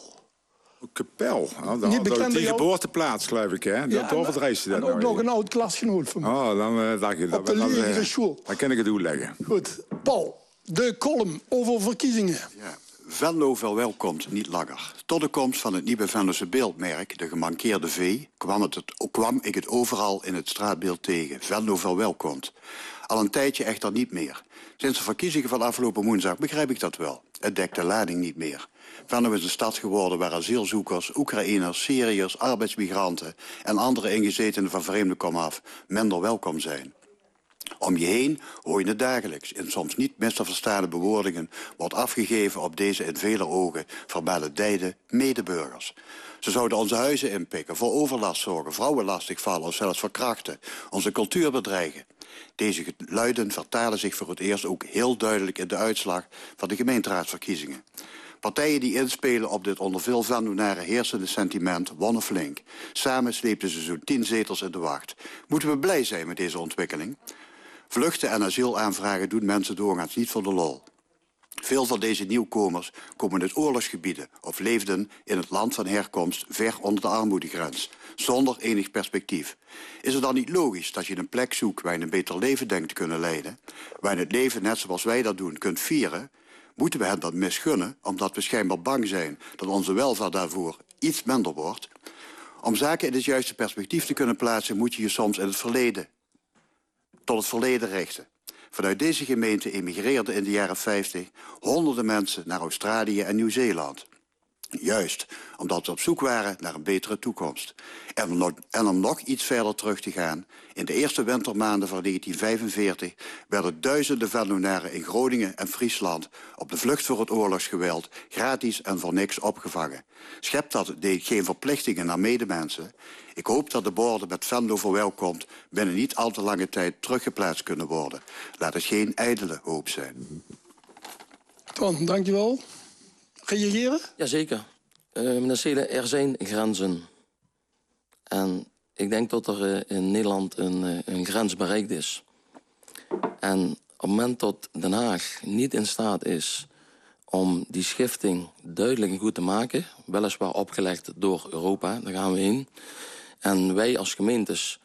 Kapel? Nou, Niet bekend die bij jou? geboorteplaats, geloof ik, hè? Ja, dat overdrijft je dat en nou ook nog weer. een oud klasgenoot van mij. Oh, dan dacht je dat. Op de lagere school. Dan kan ik het uitleggen. Goed. Paul, de column over verkiezingen. Ja. Venlo verwelkomt niet langer. Tot de komst van het nieuwe Venlose beeldmerk, de gemankeerde V, kwam ik het overal in het straatbeeld tegen. Venlo verwelkomt. Al een tijdje echter niet meer. Sinds de verkiezingen van afgelopen woensdag begrijp ik dat wel. Het dekt de lading niet meer. Venlo is een stad geworden waar asielzoekers, Oekraïners, Syriërs, arbeidsmigranten en andere ingezetenen van vreemde komaf minder welkom zijn. Om je heen hoor je het dagelijks. In soms niet mis te verstaande bewoordingen wordt afgegeven op deze in vele ogen verbeledijde medeburgers. Ze zouden onze huizen inpikken, voor overlast zorgen, vrouwen lastigvallen of zelfs verkrachten, onze cultuur bedreigen. Deze geluiden vertalen zich voor het eerst ook heel duidelijk in de uitslag van de gemeenteraadsverkiezingen. Partijen die inspelen op dit onder veel Venlonaren heersende sentiment wonnen flink. Samen sleepten ze zo'n 10 zetels in de wacht. Moeten we blij zijn met deze ontwikkeling? Vluchten en asielaanvragen doen mensen doorgaans niet voor de lol. Veel van deze nieuwkomers komen uit oorlogsgebieden of leefden in het land van herkomst ver onder de armoedegrens, zonder enig perspectief. Is het dan niet logisch dat je een plek zoekt waar je een beter leven denkt te kunnen leiden, waar je het leven net zoals wij dat doen kunt vieren? Moeten we hen dat misgunnen omdat we schijnbaar bang zijn dat onze welvaart daarvoor iets minder wordt? Om zaken in het juiste perspectief te kunnen plaatsen moet je je soms in het verleden tot het verleden richten. Vanuit deze gemeente emigreerden in de jaren 50 honderden mensen naar Australië en Nieuw-Zeeland. Juist, omdat we op zoek waren naar een betere toekomst. En om nog iets verder terug te gaan... in de eerste wintermaanden van 1945... werden duizenden Venlonaren in Groningen en Friesland... op de vlucht voor het oorlogsgeweld gratis en voor niks opgevangen. Schept dat geen verplichtingen naar medemensen? Ik hoop dat de borden met Venlo verwelkomd... binnen niet al te lange tijd teruggeplaatst kunnen worden. Laat het geen ijdele hoop zijn. Twan, dankjewel. Reageren? Jazeker. Meneer Seelen, er zijn grenzen. En ik denk dat er in Nederland een grens bereikt is. En op het moment dat Den Haag niet in staat is... om die schifting duidelijk en goed te maken... weliswaar opgelegd door Europa, daar gaan we heen... en wij als gemeentes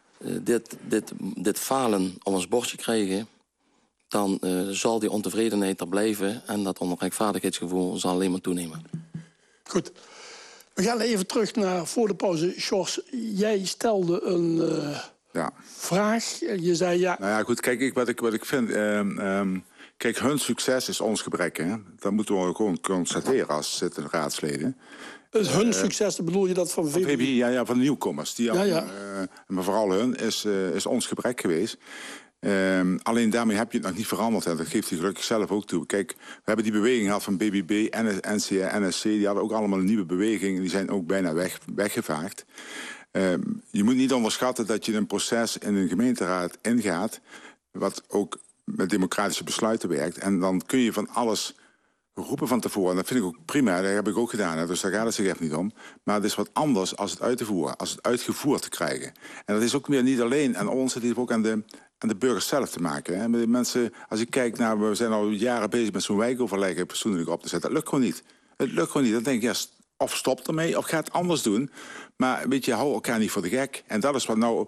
dit falen op ons bordje krijgen... dan zal die ontevredenheid er blijven... en dat onrechtvaardigheidsgevoel zal alleen maar toenemen. Goed. We gaan even terug naar voor de pauze. Sjors, jij stelde een vraag. Je zei ja... Nou ja, goed, kijk, wat ik vind... kijk, hun succes is ons gebrek, hè. Dat moeten we gewoon constateren als zittende raadsleden. Dus hun succes, bedoel je dat van VBI? Van VBI, ja, van de nieuwkomers. Maar vooral hun is ons gebrek geweest. Alleen daarmee heb je het nog niet veranderd. En dat geeft hij gelukkig zelf ook toe. Kijk, we hebben die beweging gehad van BBB, NCR, NSC. Die hadden ook allemaal een nieuwe beweging. Die zijn ook bijna weggevaagd. Je moet niet onderschatten dat je een proces in een gemeenteraad ingaat... wat ook met democratische besluiten werkt. En dan kun je van alles roepen van tevoren. En dat vind ik ook prima, dat heb ik ook gedaan. Hè. Dus daar gaat het zich echt niet om. Maar het is wat anders als het uit te voeren. Als het uitgevoerd te krijgen. En dat is ook weer niet alleen aan ons. Het is ook aan de burgers zelf te maken. Hè. De mensen, als ik kijk naar... We zijn al jaren bezig met zo'n wijkoverleg persoonlijk op te zetten. Dat lukt gewoon niet. Het lukt gewoon niet. Dan denk ik, ja, of stop ermee, of ga het anders doen. Maar weet je, hou elkaar niet voor de gek. En dat is wat nou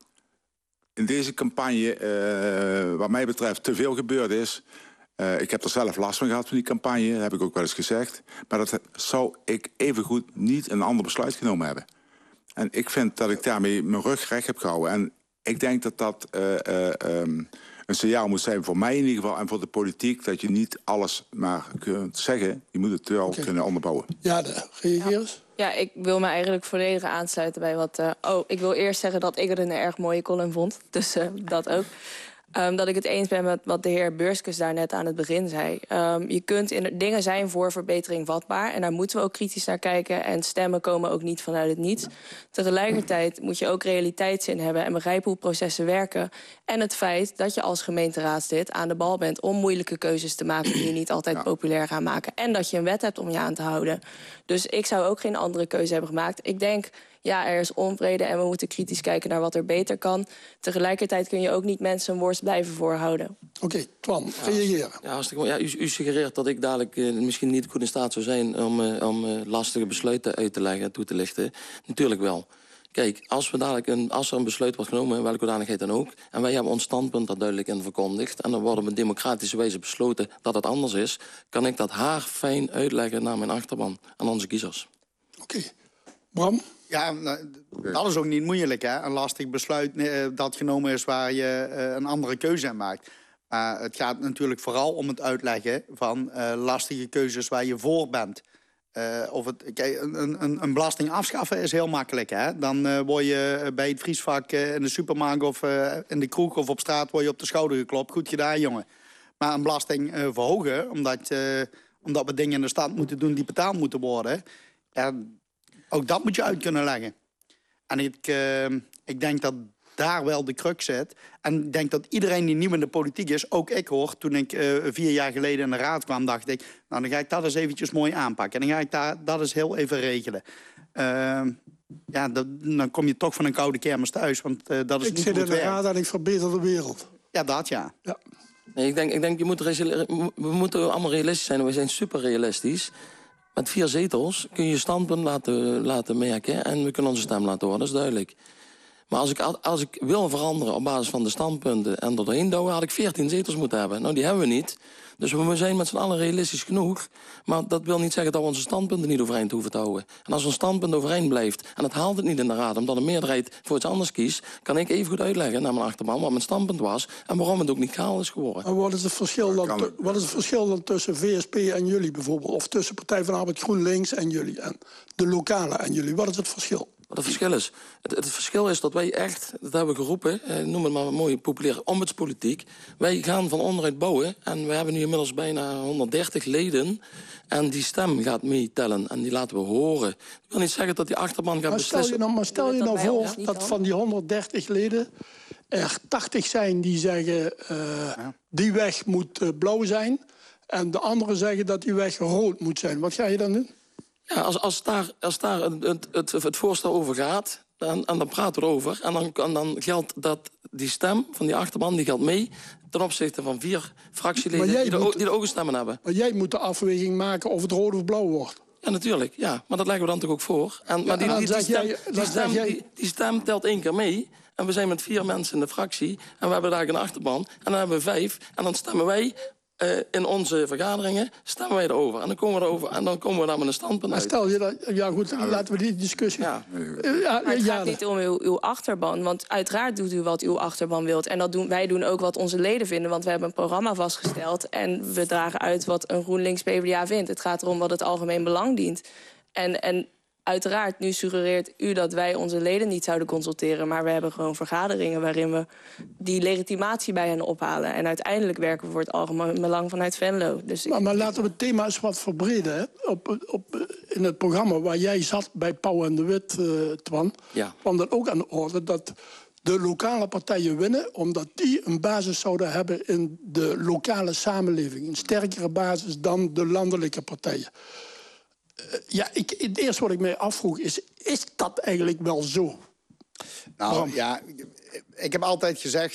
in deze campagne, wat mij betreft, te veel gebeurd is. Ik heb er zelf last van gehad van die campagne, dat heb ik ook wel eens gezegd. Maar dat zou ik evengoed niet een ander besluit genomen hebben. En ik vind dat ik daarmee mijn rug recht heb gehouden. En ik denk dat dat een signaal moet zijn voor mij in ieder geval... en voor de politiek, dat je niet alles maar kunt zeggen. Je moet het wel kunnen onderbouwen. Ja, reageer eens. Ja, ik wil me eigenlijk volledig aansluiten bij wat... ik wil eerst zeggen dat ik het een erg mooie column vond. Dus dat ook. Dat ik het eens ben met wat de heer Beurskes daar net aan het begin zei. Je kunt dingen zijn voor verbetering vatbaar. En daar moeten we ook kritisch naar kijken. En stemmen komen ook niet vanuit het niets. Tegelijkertijd moet je ook realiteitszin hebben... en begrijpen hoe processen werken. En het feit dat je als gemeenteraadslid aan de bal bent... om moeilijke keuzes te maken die je niet altijd populair gaan maken. En dat je een wet hebt om je aan te houden. Dus ik zou ook geen andere keuze hebben gemaakt. Ik denk... Ja, er is onvrede en we moeten kritisch kijken naar wat er beter kan. Tegelijkertijd kun je ook niet mensen een worst blijven voorhouden. Oké, Twan, reageren. Ja, u suggereert dat ik dadelijk misschien niet goed in staat zou zijn... om lastige besluiten uit te leggen en toe te lichten. Natuurlijk wel. Kijk, als er een besluit wordt genomen, welke hoedanigheid dan ook... en wij hebben ons standpunt daar duidelijk in verkondigd... en dan wordt op democratische wijze besloten dat het anders is... kan ik dat haarfijn uitleggen naar mijn achterban, aan onze kiezers. Oké. Bram? Ja, dat is ook niet moeilijk, hè? Een lastig besluit dat genomen is waar je een andere keuze in maakt. Maar het gaat natuurlijk vooral om het uitleggen van lastige keuzes waar je voor bent. Een belasting afschaffen is heel makkelijk, hè? Dan word je bij het vriesvak in de supermarkt of in de kroeg of op straat word je op de schouder geklopt. Goed gedaan, jongen. Maar een belasting verhogen, omdat we dingen in de stad moeten doen die betaald moeten worden... ook dat moet je uit kunnen leggen. En ik denk dat daar wel de crux zit. En ik denk dat iedereen die nieuw in de politiek is, ook ik hoor... toen ik 4 jaar geleden in de raad kwam, dacht ik... nou, dan ga ik dat eens eventjes mooi aanpakken. En dan ga ik dat eens heel even regelen. Dan kom je toch van een koude kermis thuis, want dat is ik niet zit goed in de raad en ik verbeter de wereld. Ja, dat ja. Nee, ik denk we moeten allemaal realistisch zijn. We zijn super realistisch. Met 4 zetels kun je je standpunt laten merken... en we kunnen onze stem laten horen, dat is duidelijk. Maar als ik wil veranderen op basis van de standpunten... en er doorheen douwen, had ik 14 zetels moeten hebben. Nou, die hebben we niet. Dus we zijn met z'n allen realistisch genoeg. Maar dat wil niet zeggen dat we onze standpunten niet overeind hoeven te houden. En als een standpunt overeind blijft en het haalt het niet in de raad... omdat een meerderheid voor iets anders kiest... kan ik even goed uitleggen naar mijn achterban wat mijn standpunt was... en waarom het ook niet gehaald is geworden. Maar wat is het verschil dan tussen VSP en jullie bijvoorbeeld? Of tussen Partij van de Arbeid GroenLinks en jullie? En de lokale en jullie? Wat is het verschil? Wat het verschil is? Het verschil is dat wij echt, dat hebben we geroepen... noem het maar mooi populair, ombudspolitiek. Wij gaan van onderuit bouwen. En we hebben nu inmiddels bijna 130 leden. En die stem gaat meetellen. En die laten we horen. Ik wil niet zeggen dat die achterban gaat beslissen. Maar stel je nou voor dat van die 130 leden... er 80 zijn die zeggen... die weg moet blauw zijn. En de anderen zeggen dat die weg rood moet zijn. Wat ga je dan doen? Ja, als daar het voorstel over gaat, en dan praten we erover... en dan geldt dat die stem van die achterban die geldt mee... ten opzichte van 4 fractieleden die de ogen stemmen hebben. Maar jij moet de afweging maken of het rood of blauw wordt. Ja, natuurlijk. Ja, maar dat leggen we dan toch ook voor. Maar die stem telt 1 keer mee... en we zijn met 4 mensen in de fractie... en we hebben daar een achterban... en dan hebben we 5 en dan stemmen wij... in onze vergaderingen stemmen wij erover. En dan komen we daar met een standpunt uit. Stel je dat... Ja, goed, laten we die discussie... Maar het gaat niet om uw achterban. Want uiteraard doet u wat uw achterban wilt. En wij doen ook wat onze leden vinden. Want we hebben een programma vastgesteld. En we dragen uit wat een GroenLinks-PvdA vindt. Het gaat erom wat het algemeen belang dient. En uiteraard, nu suggereert u dat wij onze leden niet zouden consulteren... maar we hebben gewoon vergaderingen waarin we die legitimatie bij hen ophalen. En uiteindelijk werken we voor het algemeen belang vanuit Venlo. Dus maar laten we het thema eens wat verbreden. Hè? In het programma waar jij zat bij Pauw en de Wit, Twan... kwam dat ook aan de orde dat de lokale partijen winnen... omdat die een basis zouden hebben in de lokale samenleving. Een sterkere basis dan de landelijke partijen. Het eerste wat ik mij afvroeg is dat eigenlijk wel zo? Nou, ja, ik heb altijd gezegd...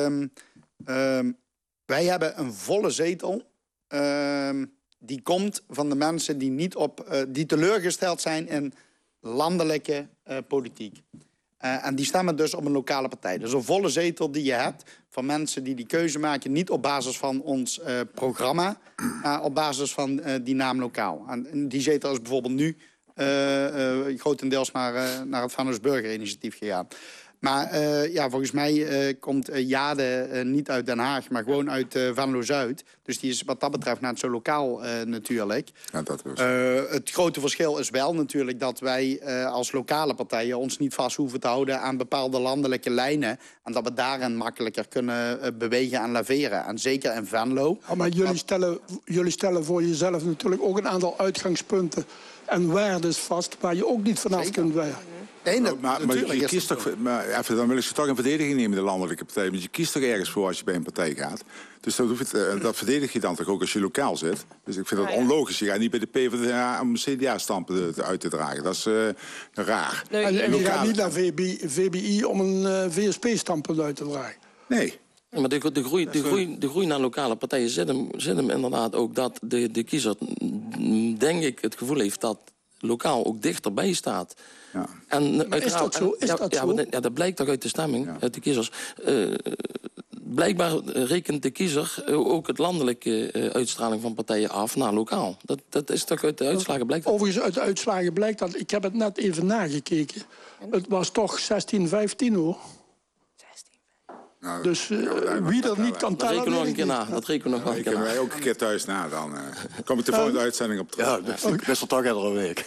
wij hebben een volle zetel. Die komt van de mensen die teleurgesteld zijn in landelijke politiek. En die stemmen dus op een lokale partij. Dus een volle zetel die je hebt van mensen die keuze maken... niet op basis van ons programma, maar op basis van die naam lokaal. En die zetel is bijvoorbeeld nu grotendeels naar het Venlo's Burgerinitiatief gegaan. Maar volgens mij komt Jade niet uit Den Haag, maar gewoon uit Venlo-Zuid. Dus die is wat dat betreft net zo lokaal natuurlijk. Ja, dat is. Het grote verschil is wel natuurlijk dat wij als lokale partijen... ons niet vast hoeven te houden aan bepaalde landelijke lijnen. En dat we daarin makkelijker kunnen bewegen en laveren. En zeker in Venlo. Ja, maar jullie stellen voor jezelf natuurlijk ook een aantal uitgangspunten... en waardes vast waar je ook niet vanaf kunt wijken. Nee, maar je kiest toch, dan wil ik ze toch in verdediging nemen, de landelijke partij. Want je kiest toch ergens voor als je bij een partij gaat. Dus dat verdedig je dan toch ook als je lokaal zit. Dus ik vind dat onlogisch. Je gaat niet bij de PvdA om CDA-stampen uit te dragen. Dat is raar. Nee, en je gaat niet naar VBI om een VSP-stampen uit te dragen. Nee. Ja, maar de groei naar lokale partijen zit hem inderdaad ook dat de kiezer, denk ik, het gevoel heeft dat lokaal ook dichterbij staat. Ja. En is dat zo? Ja, dat blijkt toch uit de stemming, uit de kiezers. Blijkbaar rekent de kiezer ook het landelijke uitstraling van partijen af naar lokaal. Dat is toch uit de uitslagen blijkt. Overigens, uit de uitslagen blijkt dat, ik heb het net even nagekeken. Het was toch 16-15 hoor. Nou, dus wie dat niet kan tellen... Dat rekenen we nog een keer na. Dat rekenen we nog een keer na. Wij ook een keer thuis na. Dan kom ik de volgende uitzending op terug. Ja, dat vind ik best wel toch iedere week.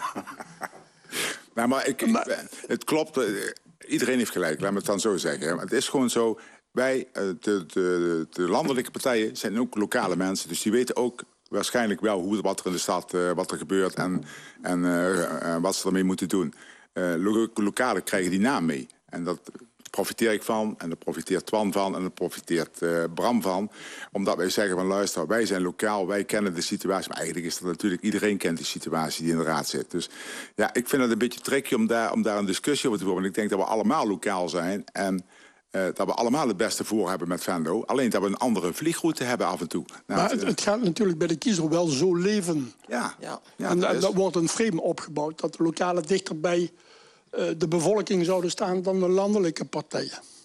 Nou, maar het klopt. Iedereen heeft gelijk, laat me het dan zo zeggen. Maar het is gewoon zo. Wij, de landelijke partijen, zijn ook lokale mensen. Dus die weten ook waarschijnlijk wel wat er in de stad wat er gebeurt... en wat ze ermee moeten doen. Lokale krijgen die naam mee. En dat profiteer ik van, en daar profiteert Twan van... en daar profiteert Bram van. Omdat wij zeggen van luister, wij zijn lokaal, wij kennen de situatie. Maar eigenlijk is dat natuurlijk, iedereen kent die situatie die in de raad zit. Dus ja, ik vind het een beetje tricky om daar een discussie over te voeren. Want ik denk dat we allemaal lokaal zijn... en dat we allemaal het beste voor hebben met Venlo. Alleen dat we een andere vliegroute hebben af en toe. Nou, maar het gaat natuurlijk bij de kiezer wel zo leven. Ja. En dat wordt een frame opgebouwd. Dat de lokale dichter bij de bevolking zouden staan dan de landelijke partijen.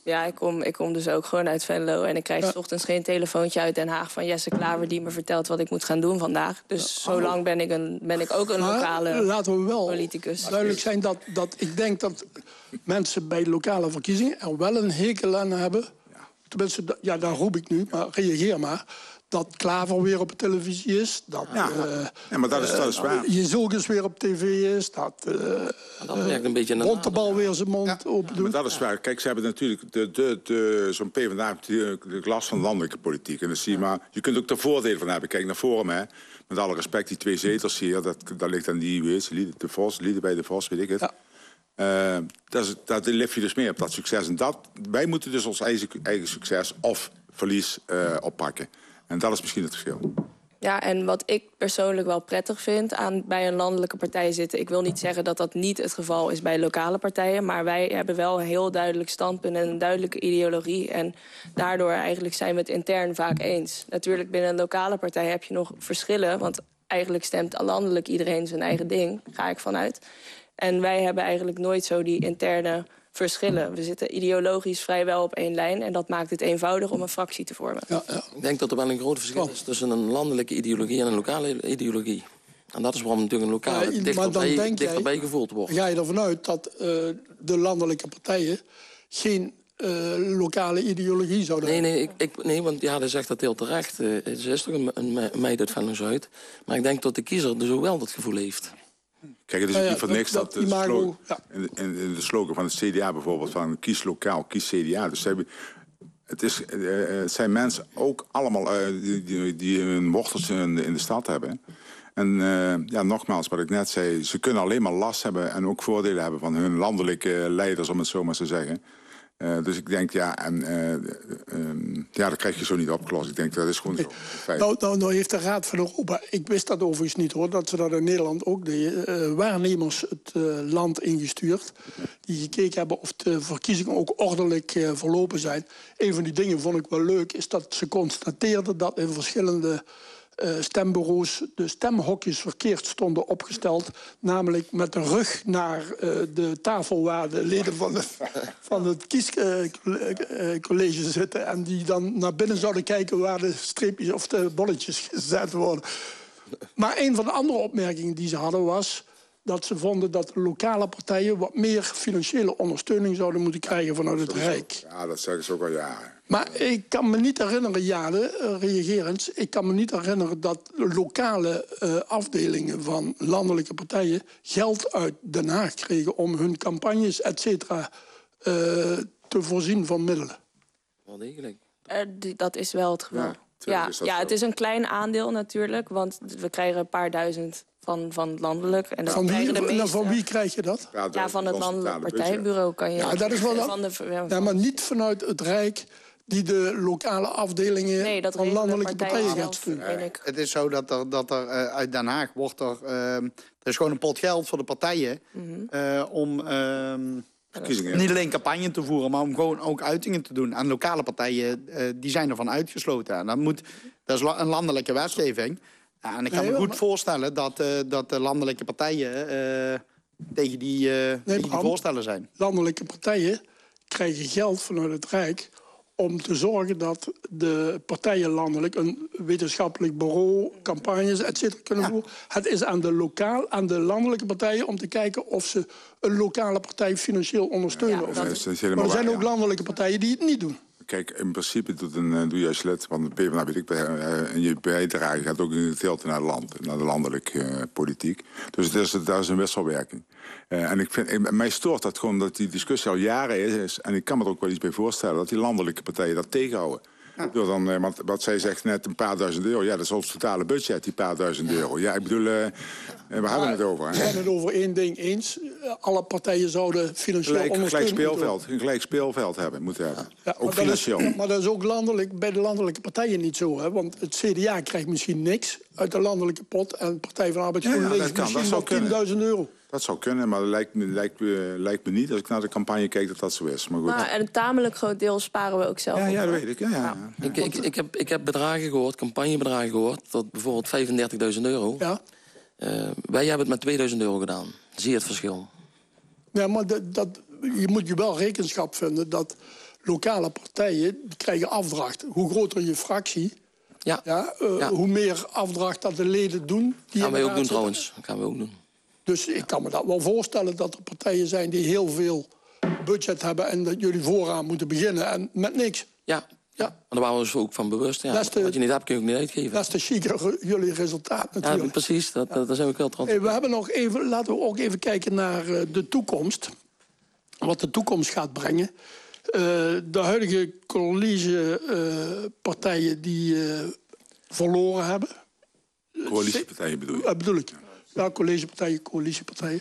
Ja, ik kom dus ook gewoon uit Venlo. En ik krijg 's ochtends geen telefoontje uit Den Haag van Jesse Klaver die me vertelt wat ik moet gaan doen vandaag. Dus zolang ben ik ook een lokale laten we wel politicus. duidelijk zijn dat ik denk dat mensen bij lokale verkiezingen er wel een hekel aan hebben. Tenminste, daar roep ik nu, maar reageer maar. Dat Klaver weer op de televisie is. Dat, maar dat is waar. Jezilgus weer op tv is. Dat werkt een beetje Bontebal weer zijn mond open doet. Maar dat is waar. Kijk, ze hebben natuurlijk zo'n PvdA heeft de last van landelijke politiek. En dat zie je, maar je kunt ook de voordelen van hebben. Kijk naar Forum, hè. Met alle respect, die 2 zetels hier, dat ligt aan die Lieden bij de Vos, weet ik het. Ja. Dat leef je dus mee op dat succes. En wij moeten dus ons eigen succes of verlies oppakken. En dat is misschien het verschil. Ja, en wat ik persoonlijk wel prettig vind aan bij een landelijke partij zitten... ik wil niet zeggen dat dat niet het geval is bij lokale partijen... maar wij hebben wel een heel duidelijk standpunt en een duidelijke ideologie... en daardoor eigenlijk zijn we het intern vaak eens. Natuurlijk binnen een lokale partij heb je nog verschillen... want eigenlijk stemt landelijk iedereen zijn eigen ding, ga ik vanuit. En wij hebben eigenlijk nooit zo die interne verschillen. We zitten ideologisch vrijwel op één lijn... en dat maakt het eenvoudig om een fractie te vormen. Ja. Ik denk dat er wel een groot verschil is tussen een landelijke ideologie en een lokale ideologie. En dat is waarom natuurlijk een lokale dichterbij gevoeld wordt. Ga je ervan uit dat de landelijke partijen geen lokale ideologie zouden hebben? Nee, want hij zegt dat heel terecht. Ze is toch een meid uit Venlo-Zuid. Maar ik denk dat de kiezer dus ook wel dat gevoel heeft. Kijk, het is niet voor niks dat in de slogan van het CDA bijvoorbeeld... van kies lokaal, kies CDA. Dus het zijn mensen ook allemaal die hun wortels in de stad hebben. En nogmaals, wat ik net zei... ze kunnen alleen maar last hebben en ook voordelen hebben... van hun landelijke leiders, om het zo maar te zeggen... dus ik denk, dat krijg je zo niet opgelost. Ik denk, dat is gewoon zo. Nou heeft de Raad van Europa, ik wist dat overigens niet hoor... dat ze dat in Nederland ook deden, waarnemers het land ingestuurd... die gekeken hebben of de verkiezingen ook ordelijk verlopen zijn. Een van die dingen vond ik wel leuk, is dat ze constateerden... dat in verschillende stembureaus de stemhokjes verkeerd stonden opgesteld. Namelijk met de rug naar de tafel waar de leden van het kiescollege zitten. En die dan naar binnen zouden kijken waar de streepjes of de bolletjes gezet worden. Maar een van de andere opmerkingen die ze hadden was... dat ze vonden dat lokale partijen wat meer financiële ondersteuning zouden moeten krijgen vanuit het Rijk. Ja, dat zeggen ze ook al jaren. Maar ik kan me niet herinneren, reagerend... ik kan me niet herinneren dat lokale afdelingen van landelijke partijen... geld uit Den Haag kregen om hun campagnes, et cetera, te voorzien van middelen. Wel degelijk. Dat is wel het geval. Ja, het is een klein aandeel natuurlijk, want we krijgen een paar duizend... Van landelijk. En van wie krijg je dat? Ja, van het landelijk partijbureau kan je... Ja, dat is wel maar niet vanuit het Rijk... die de lokale afdelingen van landelijke partijen gaat sturen. Het is zo dat er uit Den Haag wordt er is gewoon een pot geld voor de partijen... om niet alleen campagne te voeren, maar om gewoon ook uitingen te doen. En lokale partijen die zijn ervan uitgesloten. En dat is een landelijke wetgeving... Ja, en ik kan me goed voorstellen dat de landelijke partijen tegen die voorstellen zijn. Landelijke partijen krijgen geld vanuit het Rijk om te zorgen dat de partijen landelijk een wetenschappelijk bureau, campagnes, et cetera, kunnen voeren. Het is aan de landelijke partijen om te kijken of ze een lokale partij financieel ondersteunen. Maar er zijn ook landelijke partijen die het niet doen. Kijk, in principe doe je als lid van de PvdA, weet ik, en je bijdrage gaat ook in het deel naar het land, naar de landelijke politiek. Dus dat is een wisselwerking. En mij stoort dat gewoon dat die discussie al jaren is, en ik kan me er ook wel iets bij voorstellen, dat die landelijke partijen dat tegenhouden. Ja. Want wat zij zegt net, een paar duizend euro. Ja, dat is ons totale budget, die paar duizend euro. Ja, ik bedoel, waar hebben we het over? We zijn het over één ding eens. Alle partijen zouden financieel ondersteunen. Een gelijk speelveld moeten hebben. Ja, ook financieel. Maar dat is ook bij de landelijke partijen niet zo. Hè? Want het CDA krijgt misschien niks uit de landelijke pot. En de Partij van Arbeid GroenLinks misschien wel 10.000 euro. Dat zou kunnen, maar dat lijkt me niet. Als ik naar de campagne kijk, dat zo is. Maar goed. En een tamelijk groot deel sparen we ook zelf. Ja, dat weet ik. Ja. Ik heb bedragen gehoord, campagnebedragen gehoord... tot bijvoorbeeld 35.000 euro. Ja. Wij hebben het met 2.000 euro gedaan. Zie je het verschil? Ja, maar je moet je wel rekenschap vinden dat lokale partijen die krijgen afdracht. Hoe groter je fractie, hoe meer afdracht dat de leden doen. Gaan wij ook doen trouwens. Gaan we ook doen. Dus ik kan me dat wel voorstellen dat er partijen zijn die heel veel budget hebben en dat jullie vooraan moeten beginnen en met niks. Ja. Maar daar waren we ons ook van bewust. Ja. Wat je niet hebt, kun je ook niet uitgeven. Dat is de chique jullie resultaat natuurlijk. Ja, precies. Daar zijn we wel trots op. We hebben nog even, laten we ook even kijken naar de toekomst. Wat de toekomst gaat brengen. De huidige collegepartijen die verloren hebben. Coalitiepartijen bedoel je? Bedoel ik. Ja, collegepartijen, coalitiepartijen.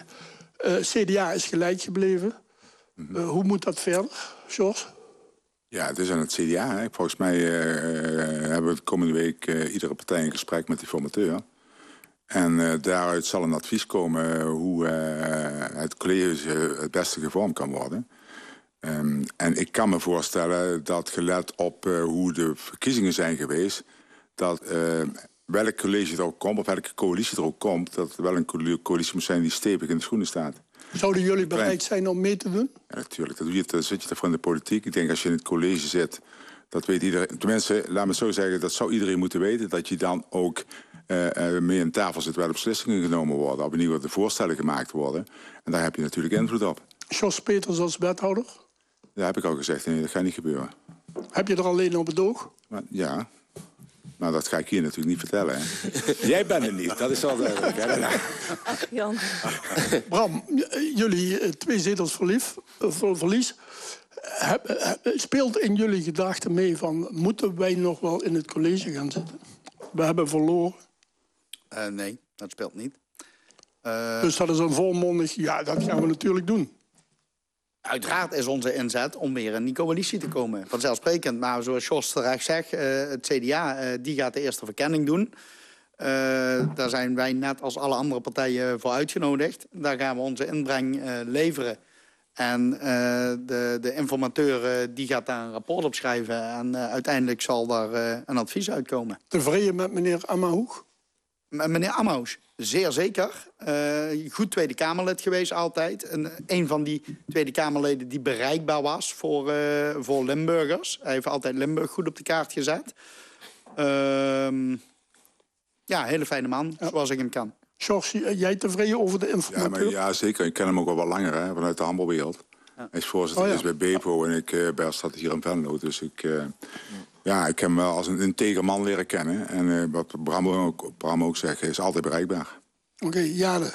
CDA is gelijk gebleven. Hoe moet dat verder, George? Ja, het is aan het CDA. Hè. Volgens mij hebben we de komende week iedere partij een gesprek met die formateur. En daaruit zal een advies komen hoe het college het beste gevormd kan worden. En ik kan me voorstellen dat gelet op hoe de verkiezingen zijn geweest, dat welk college er ook komt, of welke coalitie er ook komt, dat het wel een coalitie moet zijn die stevig in de schoenen staat. Zouden jullie bereid zijn om mee te doen? Ja, natuurlijk. Dat zit je ervoor in de politiek. Ik denk als je in het college zit, dat weet iedereen. Tenminste, laat me zo zeggen, dat zou iedereen moeten weten, dat je dan ook mee aan tafel zit waar de beslissingen genomen worden, op in ieder geval de voorstellen gemaakt worden. En daar heb je natuurlijk invloed op. Jos Peters als wethouder? Ja, heb ik al gezegd. Nee, dat gaat niet gebeuren. Heb je er alleen op het oog? Ja. Nou, dat ga ik hier natuurlijk niet vertellen. Hè. Jij bent het niet, dat is wel duidelijk. Ach, Jan. Bram, jullie 2 zetels verlies. Speelt in jullie gedachten mee van, moeten wij nog wel in het college gaan zitten? We hebben verloren. Nee, dat speelt niet. Dus dat is een volmondig, ja, dat gaan we natuurlijk doen. Uiteraard is onze inzet om weer in die coalitie te komen. Vanzelfsprekend, maar zoals Jos terecht zegt, het CDA die gaat de eerste verkenning doen. Daar zijn wij net als alle andere partijen voor uitgenodigd. Daar gaan we onze inbreng leveren. En de informateur die gaat daar een rapport op schrijven. En uiteindelijk zal daar een advies uitkomen. Tevreden met meneer Ammerhoeg? Meneer Ammerhoeg, zeer zeker. Goed Tweede Kamerlid geweest altijd. Een van die Tweede Kamerleden die bereikbaar was voor Limburgers. Hij heeft altijd Limburg goed op de kaart gezet. Ja, hele fijne man, zoals ik hem kan. George, jij tevreden over de informateur? Ja, zeker. Ik ken hem ook al wat langer, hè, vanuit de handbalwereld. Hij is voorzitter bij Bepo en ik staat hier in Venlo. Dus ik heb hem wel als een integer man leren kennen. En wat Bram ook zegt, hij is altijd bereikbaar. Oké, Jade.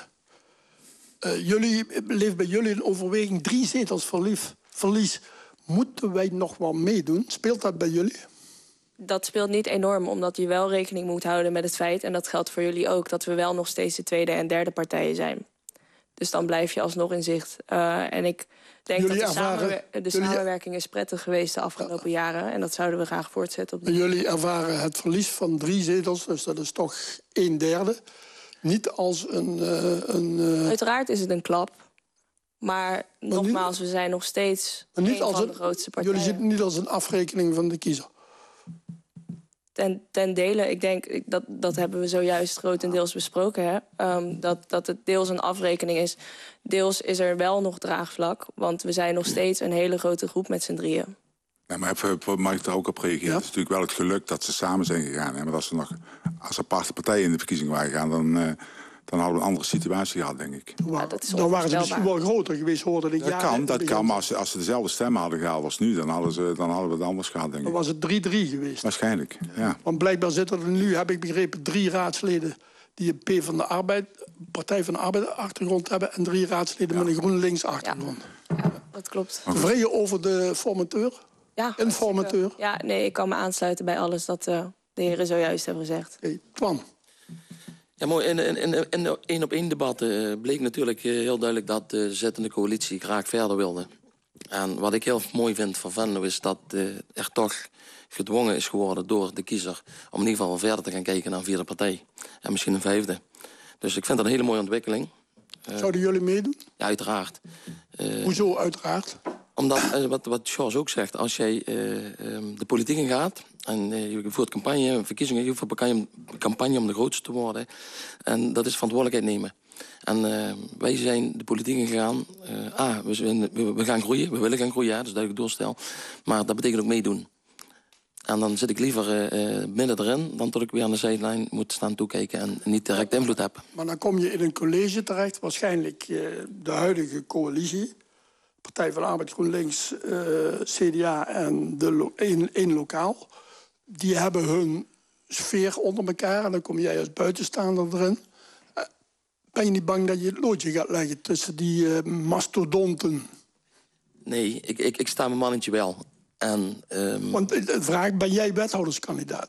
Leeft bij jullie in overweging 3 zetels verlies. Moeten wij nog wel meedoen? Speelt dat bij jullie? Dat speelt niet enorm, omdat je wel rekening moet houden met het feit, en dat geldt voor jullie ook, dat we wel nog steeds de tweede en derde partijen zijn. Dus dan blijf je alsnog in zicht. En ik denk dat de samenwerking is prettig geweest de afgelopen jaren. En dat zouden we graag voortzetten. Jullie ervaren het verlies van 3 zetels, dus dat is toch 1/3. Niet als een Uiteraard is het een klap. Maar nogmaals, we zijn nog steeds een van de grootste partijen. Jullie zien het niet als een afrekening van de kiezer? Ten dele, ik denk, dat hebben we zojuist grotendeels besproken. Hè? Dat het deels een afrekening is. Deels is er wel nog draagvlak. Want we zijn nog steeds een hele grote groep met z'n drieën. Ja, maar mag ik daar ook op reageren? Ja? Het is natuurlijk wel het geluk dat ze samen zijn gegaan. Hè? Maar als aparte partijen in de verkiezingen waren gegaan, dan hadden we een andere situatie gehad, denk ik. Ja, dat is dan waren ze misschien wel groter geweest, hoorde ik. Dat kan, maar als ze dezelfde stemmen hadden gehaald als nu, dan hadden we het anders gehad, denk ik. Dan was het 3-3 geweest. Waarschijnlijk, ja. Want blijkbaar zitten er nu, heb ik begrepen, 3 raadsleden die een Partij van de Arbeid achtergrond hebben en 3 raadsleden met een GroenLinks achtergrond. Ja, dat klopt. Tevreden over de formateur? Ja, informateur? Ja, nee, ik kan me aansluiten bij alles dat de heren zojuist hebben gezegd. Twan? Ja, mooi. In de 1-op-1 debat bleek natuurlijk heel duidelijk dat de zittende coalitie graag verder wilde. En wat ik heel mooi vind van Venlo is dat er toch gedwongen is geworden door de kiezer om in ieder geval verder te gaan kijken naar een 4e partij. En misschien een 5e. Dus ik vind dat een hele mooie ontwikkeling. Zouden jullie meedoen? Ja, uiteraard. Hoezo uiteraard? Omdat, wat George ook zegt, als jij de politiek ingaat en je voert campagne, verkiezingen, je voert campagne om de grootste te worden. En dat is verantwoordelijkheid nemen. En wij zijn de politiek ingegaan. We gaan groeien, we willen gaan groeien, dat is duidelijk doorstel. Maar dat betekent ook meedoen. En dan zit ik liever midden erin dan tot ik weer aan de zijlijn moet staan toekijken en niet direct invloed heb. Maar dan kom je in een college terecht, waarschijnlijk de huidige coalitie. Partij van de Arbeid, GroenLinks, CDA en één lokaal. Die hebben hun sfeer onder elkaar en dan kom jij als buitenstaander erin. Ben je niet bang dat je het loodje gaat leggen tussen die mastodonten? Nee, ik sta mijn mannetje wel. Want de vraag, ben jij wethouderskandidaat?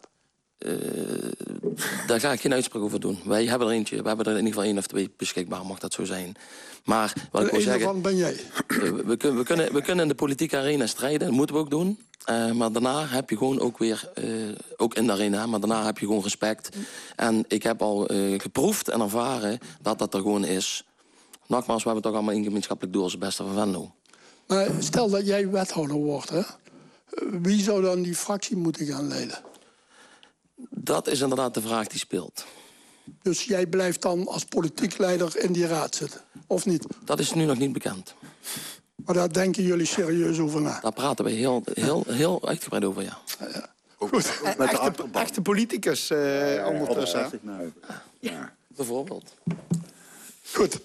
Daar ga ik geen uitspraak over doen. Wij hebben er eentje. We hebben er in ieder geval 1 of 2 beschikbaar, mag dat zo zijn. Maar wat ik wil zeggen, daarvan ben jij? We kunnen in de politieke arena strijden. Dat moeten we ook doen. Maar daarna heb je gewoon ook weer, ook in de arena, maar daarna heb je gewoon respect. En ik heb al geproefd en ervaren dat dat er gewoon is. Nogmaals, we hebben toch allemaal een gemeenschappelijk doel als het beste van Venlo. Maar stel dat jij wethouder wordt, hè? Wie zou dan die fractie moeten gaan leiden? Dat is inderdaad de vraag die speelt. Dus jij blijft dan als politiek leider in die raad zitten, of niet? Dat is nu nog niet bekend. Maar daar denken jullie serieus over na? Daar praten we heel uitgebreid over, ja. Goed. Echte politicus ondertussen. Ja, bijvoorbeeld. Goed.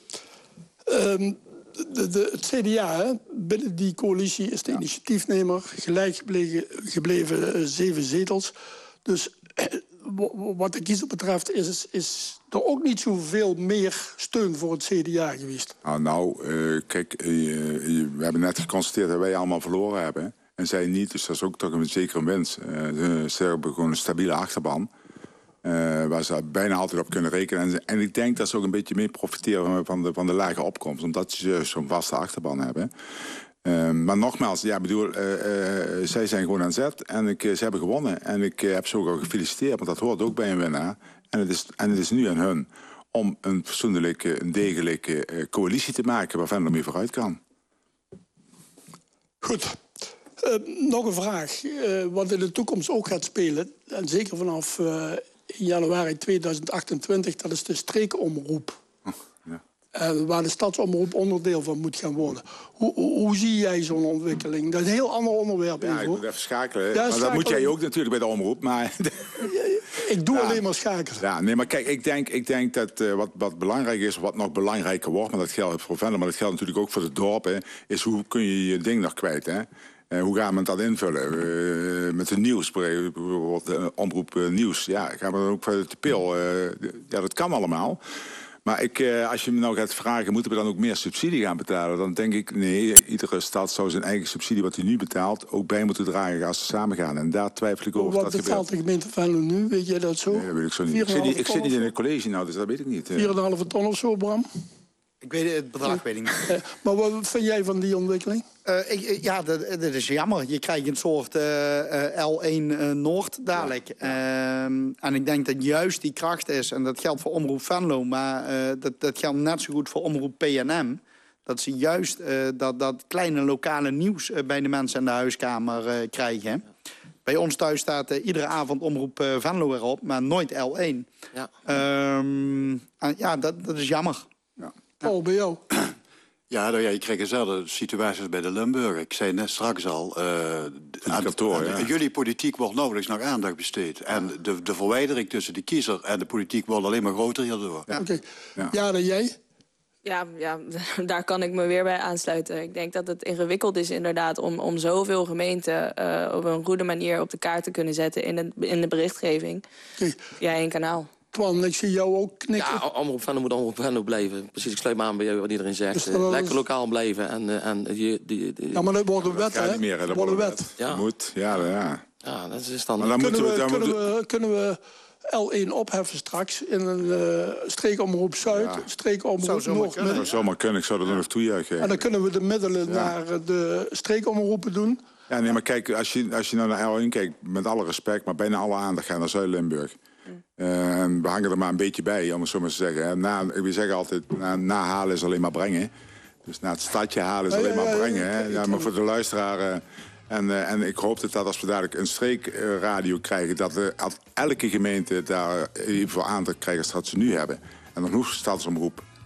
Het CDA, hè, binnen die coalitie is de initiatiefnemer, gelijk gebleven 7 zetels. Dus wat de kiezer betreft is er ook niet zoveel meer steun voor het CDA geweest. Kijk, we hebben net geconstateerd dat wij allemaal verloren hebben. En zij niet, dus dat is ook toch een zekere winst. Ze hebben gewoon een stabiele achterban. Waar ze bijna altijd op kunnen rekenen. En ik denk dat ze ook een beetje mee profiteren van de lage opkomst. Omdat ze zo'n vaste achterban hebben. Maar nogmaals, zij zijn gewoon aan zet. En ze hebben gewonnen. En ik heb ze ook al gefeliciteerd. Want dat hoort ook bij een winnaar. En het is nu aan hun om een fatsoenlijke, een degelijke coalitie te maken. Waar Venlo mee vooruit kan. Goed. Nog een vraag. Wat in de toekomst ook gaat spelen. En zeker vanaf januari 2028, dat is de streekomroep. Waar de stadsomroep onderdeel van moet gaan worden. Hoe zie jij zo'n ontwikkeling? Dat is een heel ander onderwerp. Ja, ik moet even schakelen. Ja, maar dat moet jij ook natuurlijk bij de omroep. Maar ik doe alleen maar schakelen. Ja, nee, maar kijk, ik denk dat wat belangrijk is, wat nog belangrijker wordt, maar dat geldt voor Venlo, maar dat geldt natuurlijk ook voor de dorpen, is hoe kun je je ding nog kwijt, hè? Hoe gaan we dat invullen? Met de nieuws, bijvoorbeeld omroep nieuws. Ja, gaan we dan ook voor de pil? Ja, dat kan allemaal. Maar als je me nou gaat vragen, moeten we dan ook meer subsidie gaan betalen? Dan denk ik, nee, iedere stad zou zijn eigen subsidie, wat hij nu betaalt, ook bij moeten dragen als ze samen gaan. En daar twijfel ik over. Wat betaalt de gemeente Venlo nu? Weet jij dat zo? Nee, dat weet ik zo niet. Ik zit niet in het college nou, dus dat weet ik niet. 4,5 ton of zo, Bram? Ik weet het bedrag, weet ik niet. Maar wat vind jij van die ontwikkeling? Dat is jammer. Je krijgt een soort L1 Noord dadelijk. En ik denk dat juist die kracht is, en dat geldt voor Omroep Venlo, maar dat geldt net zo goed voor Omroep PNM. Dat ze juist dat kleine lokale nieuws bij de mensen in de huiskamer krijgen. Bij ons thuis staat iedere avond Omroep Venlo erop, maar nooit L1. Ja, dat is jammer. Paul, bij jou? Ja, je krijgt dezelfde situaties bij de Limburg. Ik zei net straks al, aan jullie politiek wordt nauwelijks nog aandacht besteed. En de verwijdering tussen de kiezer en de politiek wordt alleen maar groter hierdoor. Ja. Oké. Ja, dan jij? Ja, daar kan ik me weer bij aansluiten. Ik denk dat het ingewikkeld is inderdaad om zoveel gemeenten op een goede manier op de kaart te kunnen zetten in de berichtgeving. Ja, één kanaal. Twan, ik zie jou ook knikken. Ja, Omroep Venlo moet Omroep Venlo blijven. Precies, ik sluit me aan bij wat iedereen zegt. Dus lekker lokaal blijven. Ja, maar dat wordt een wet, hè? Dat wordt een wet. Ja. Moet, ja. Ja, dat is dan... Maar dan kunnen we L1 opheffen straks in een streekomroep Zuid, streekomroep Noord. Dat zou zomaar kunnen, ik zou er nog toejuichen. En dan kunnen we de middelen naar de streekomroepen doen. Ja, nee, maar kijk, als je nou naar L1 kijkt, met alle respect, maar bijna alle aandacht gaan naar Zuid-Limburg. We hangen er maar een beetje bij, om het zo maar te zeggen. We zeggen altijd, na halen is alleen maar brengen. Dus na het stadje halen is alleen maar brengen. Hè? Ja, maar voor de luisteraar... En ik hoop dat als we dadelijk een streekradio krijgen, dat elke gemeente daar even aandacht krijgt als dat ze nu hebben. En dan hoeft stadsomroep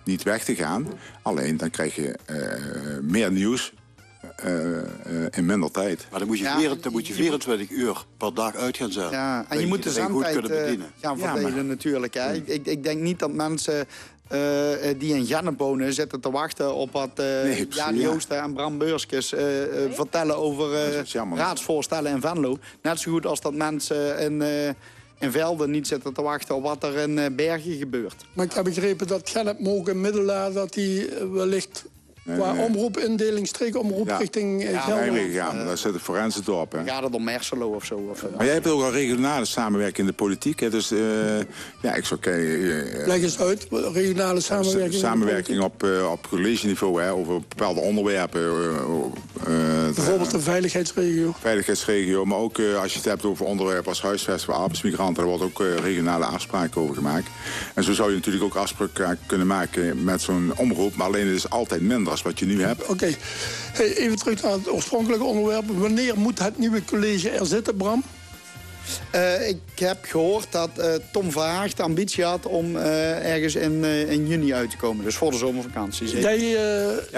niet weg te gaan. Alleen dan krijg je meer nieuws in minder tijd. Maar dan moet je 24 uur per dag uit gaan zetten. Ja, en je moet de zendtijd gaan verdelen natuurlijk. Hè. Ik denk niet dat mensen die in Gennep wonen zitten te wachten op wat Jan Joosten en Bram Beurskes vertellen over raadsvoorstellen in Venlo. Net zo goed als dat mensen in Velden niet zitten te wachten op wat er in Bergen gebeurt. Maar ik heb begrepen dat Gennep mogen Middelaar dat die wellicht qua omroepindeling, streekomroep richting Gelderland. Ja, daar zit het Forensendorp. Gaat het om Merselo of zo? Maar jij hebt ook al regionale samenwerking in de politiek. Hè? Dus ik zou kijken... Leg eens uit, regionale samenwerking. Samenwerking op collegeniveau, over bepaalde onderwerpen. Bijvoorbeeld de veiligheidsregio. Veiligheidsregio, maar ook als je het hebt over onderwerpen als huisvesting voor arbeidsmigranten, daar wordt ook regionale afspraken over gemaakt. En zo zou je natuurlijk ook afspraken kunnen maken met zo'n omroep, maar alleen het is altijd minder als wat je nu hebt. Oké. Hey, even terug naar het oorspronkelijke onderwerp. Wanneer moet het nieuwe college er zitten, Bram? Ik heb gehoord dat Tom Verhaag de ambitie had om ergens in juni uit te komen. Dus voor de zomervakantie.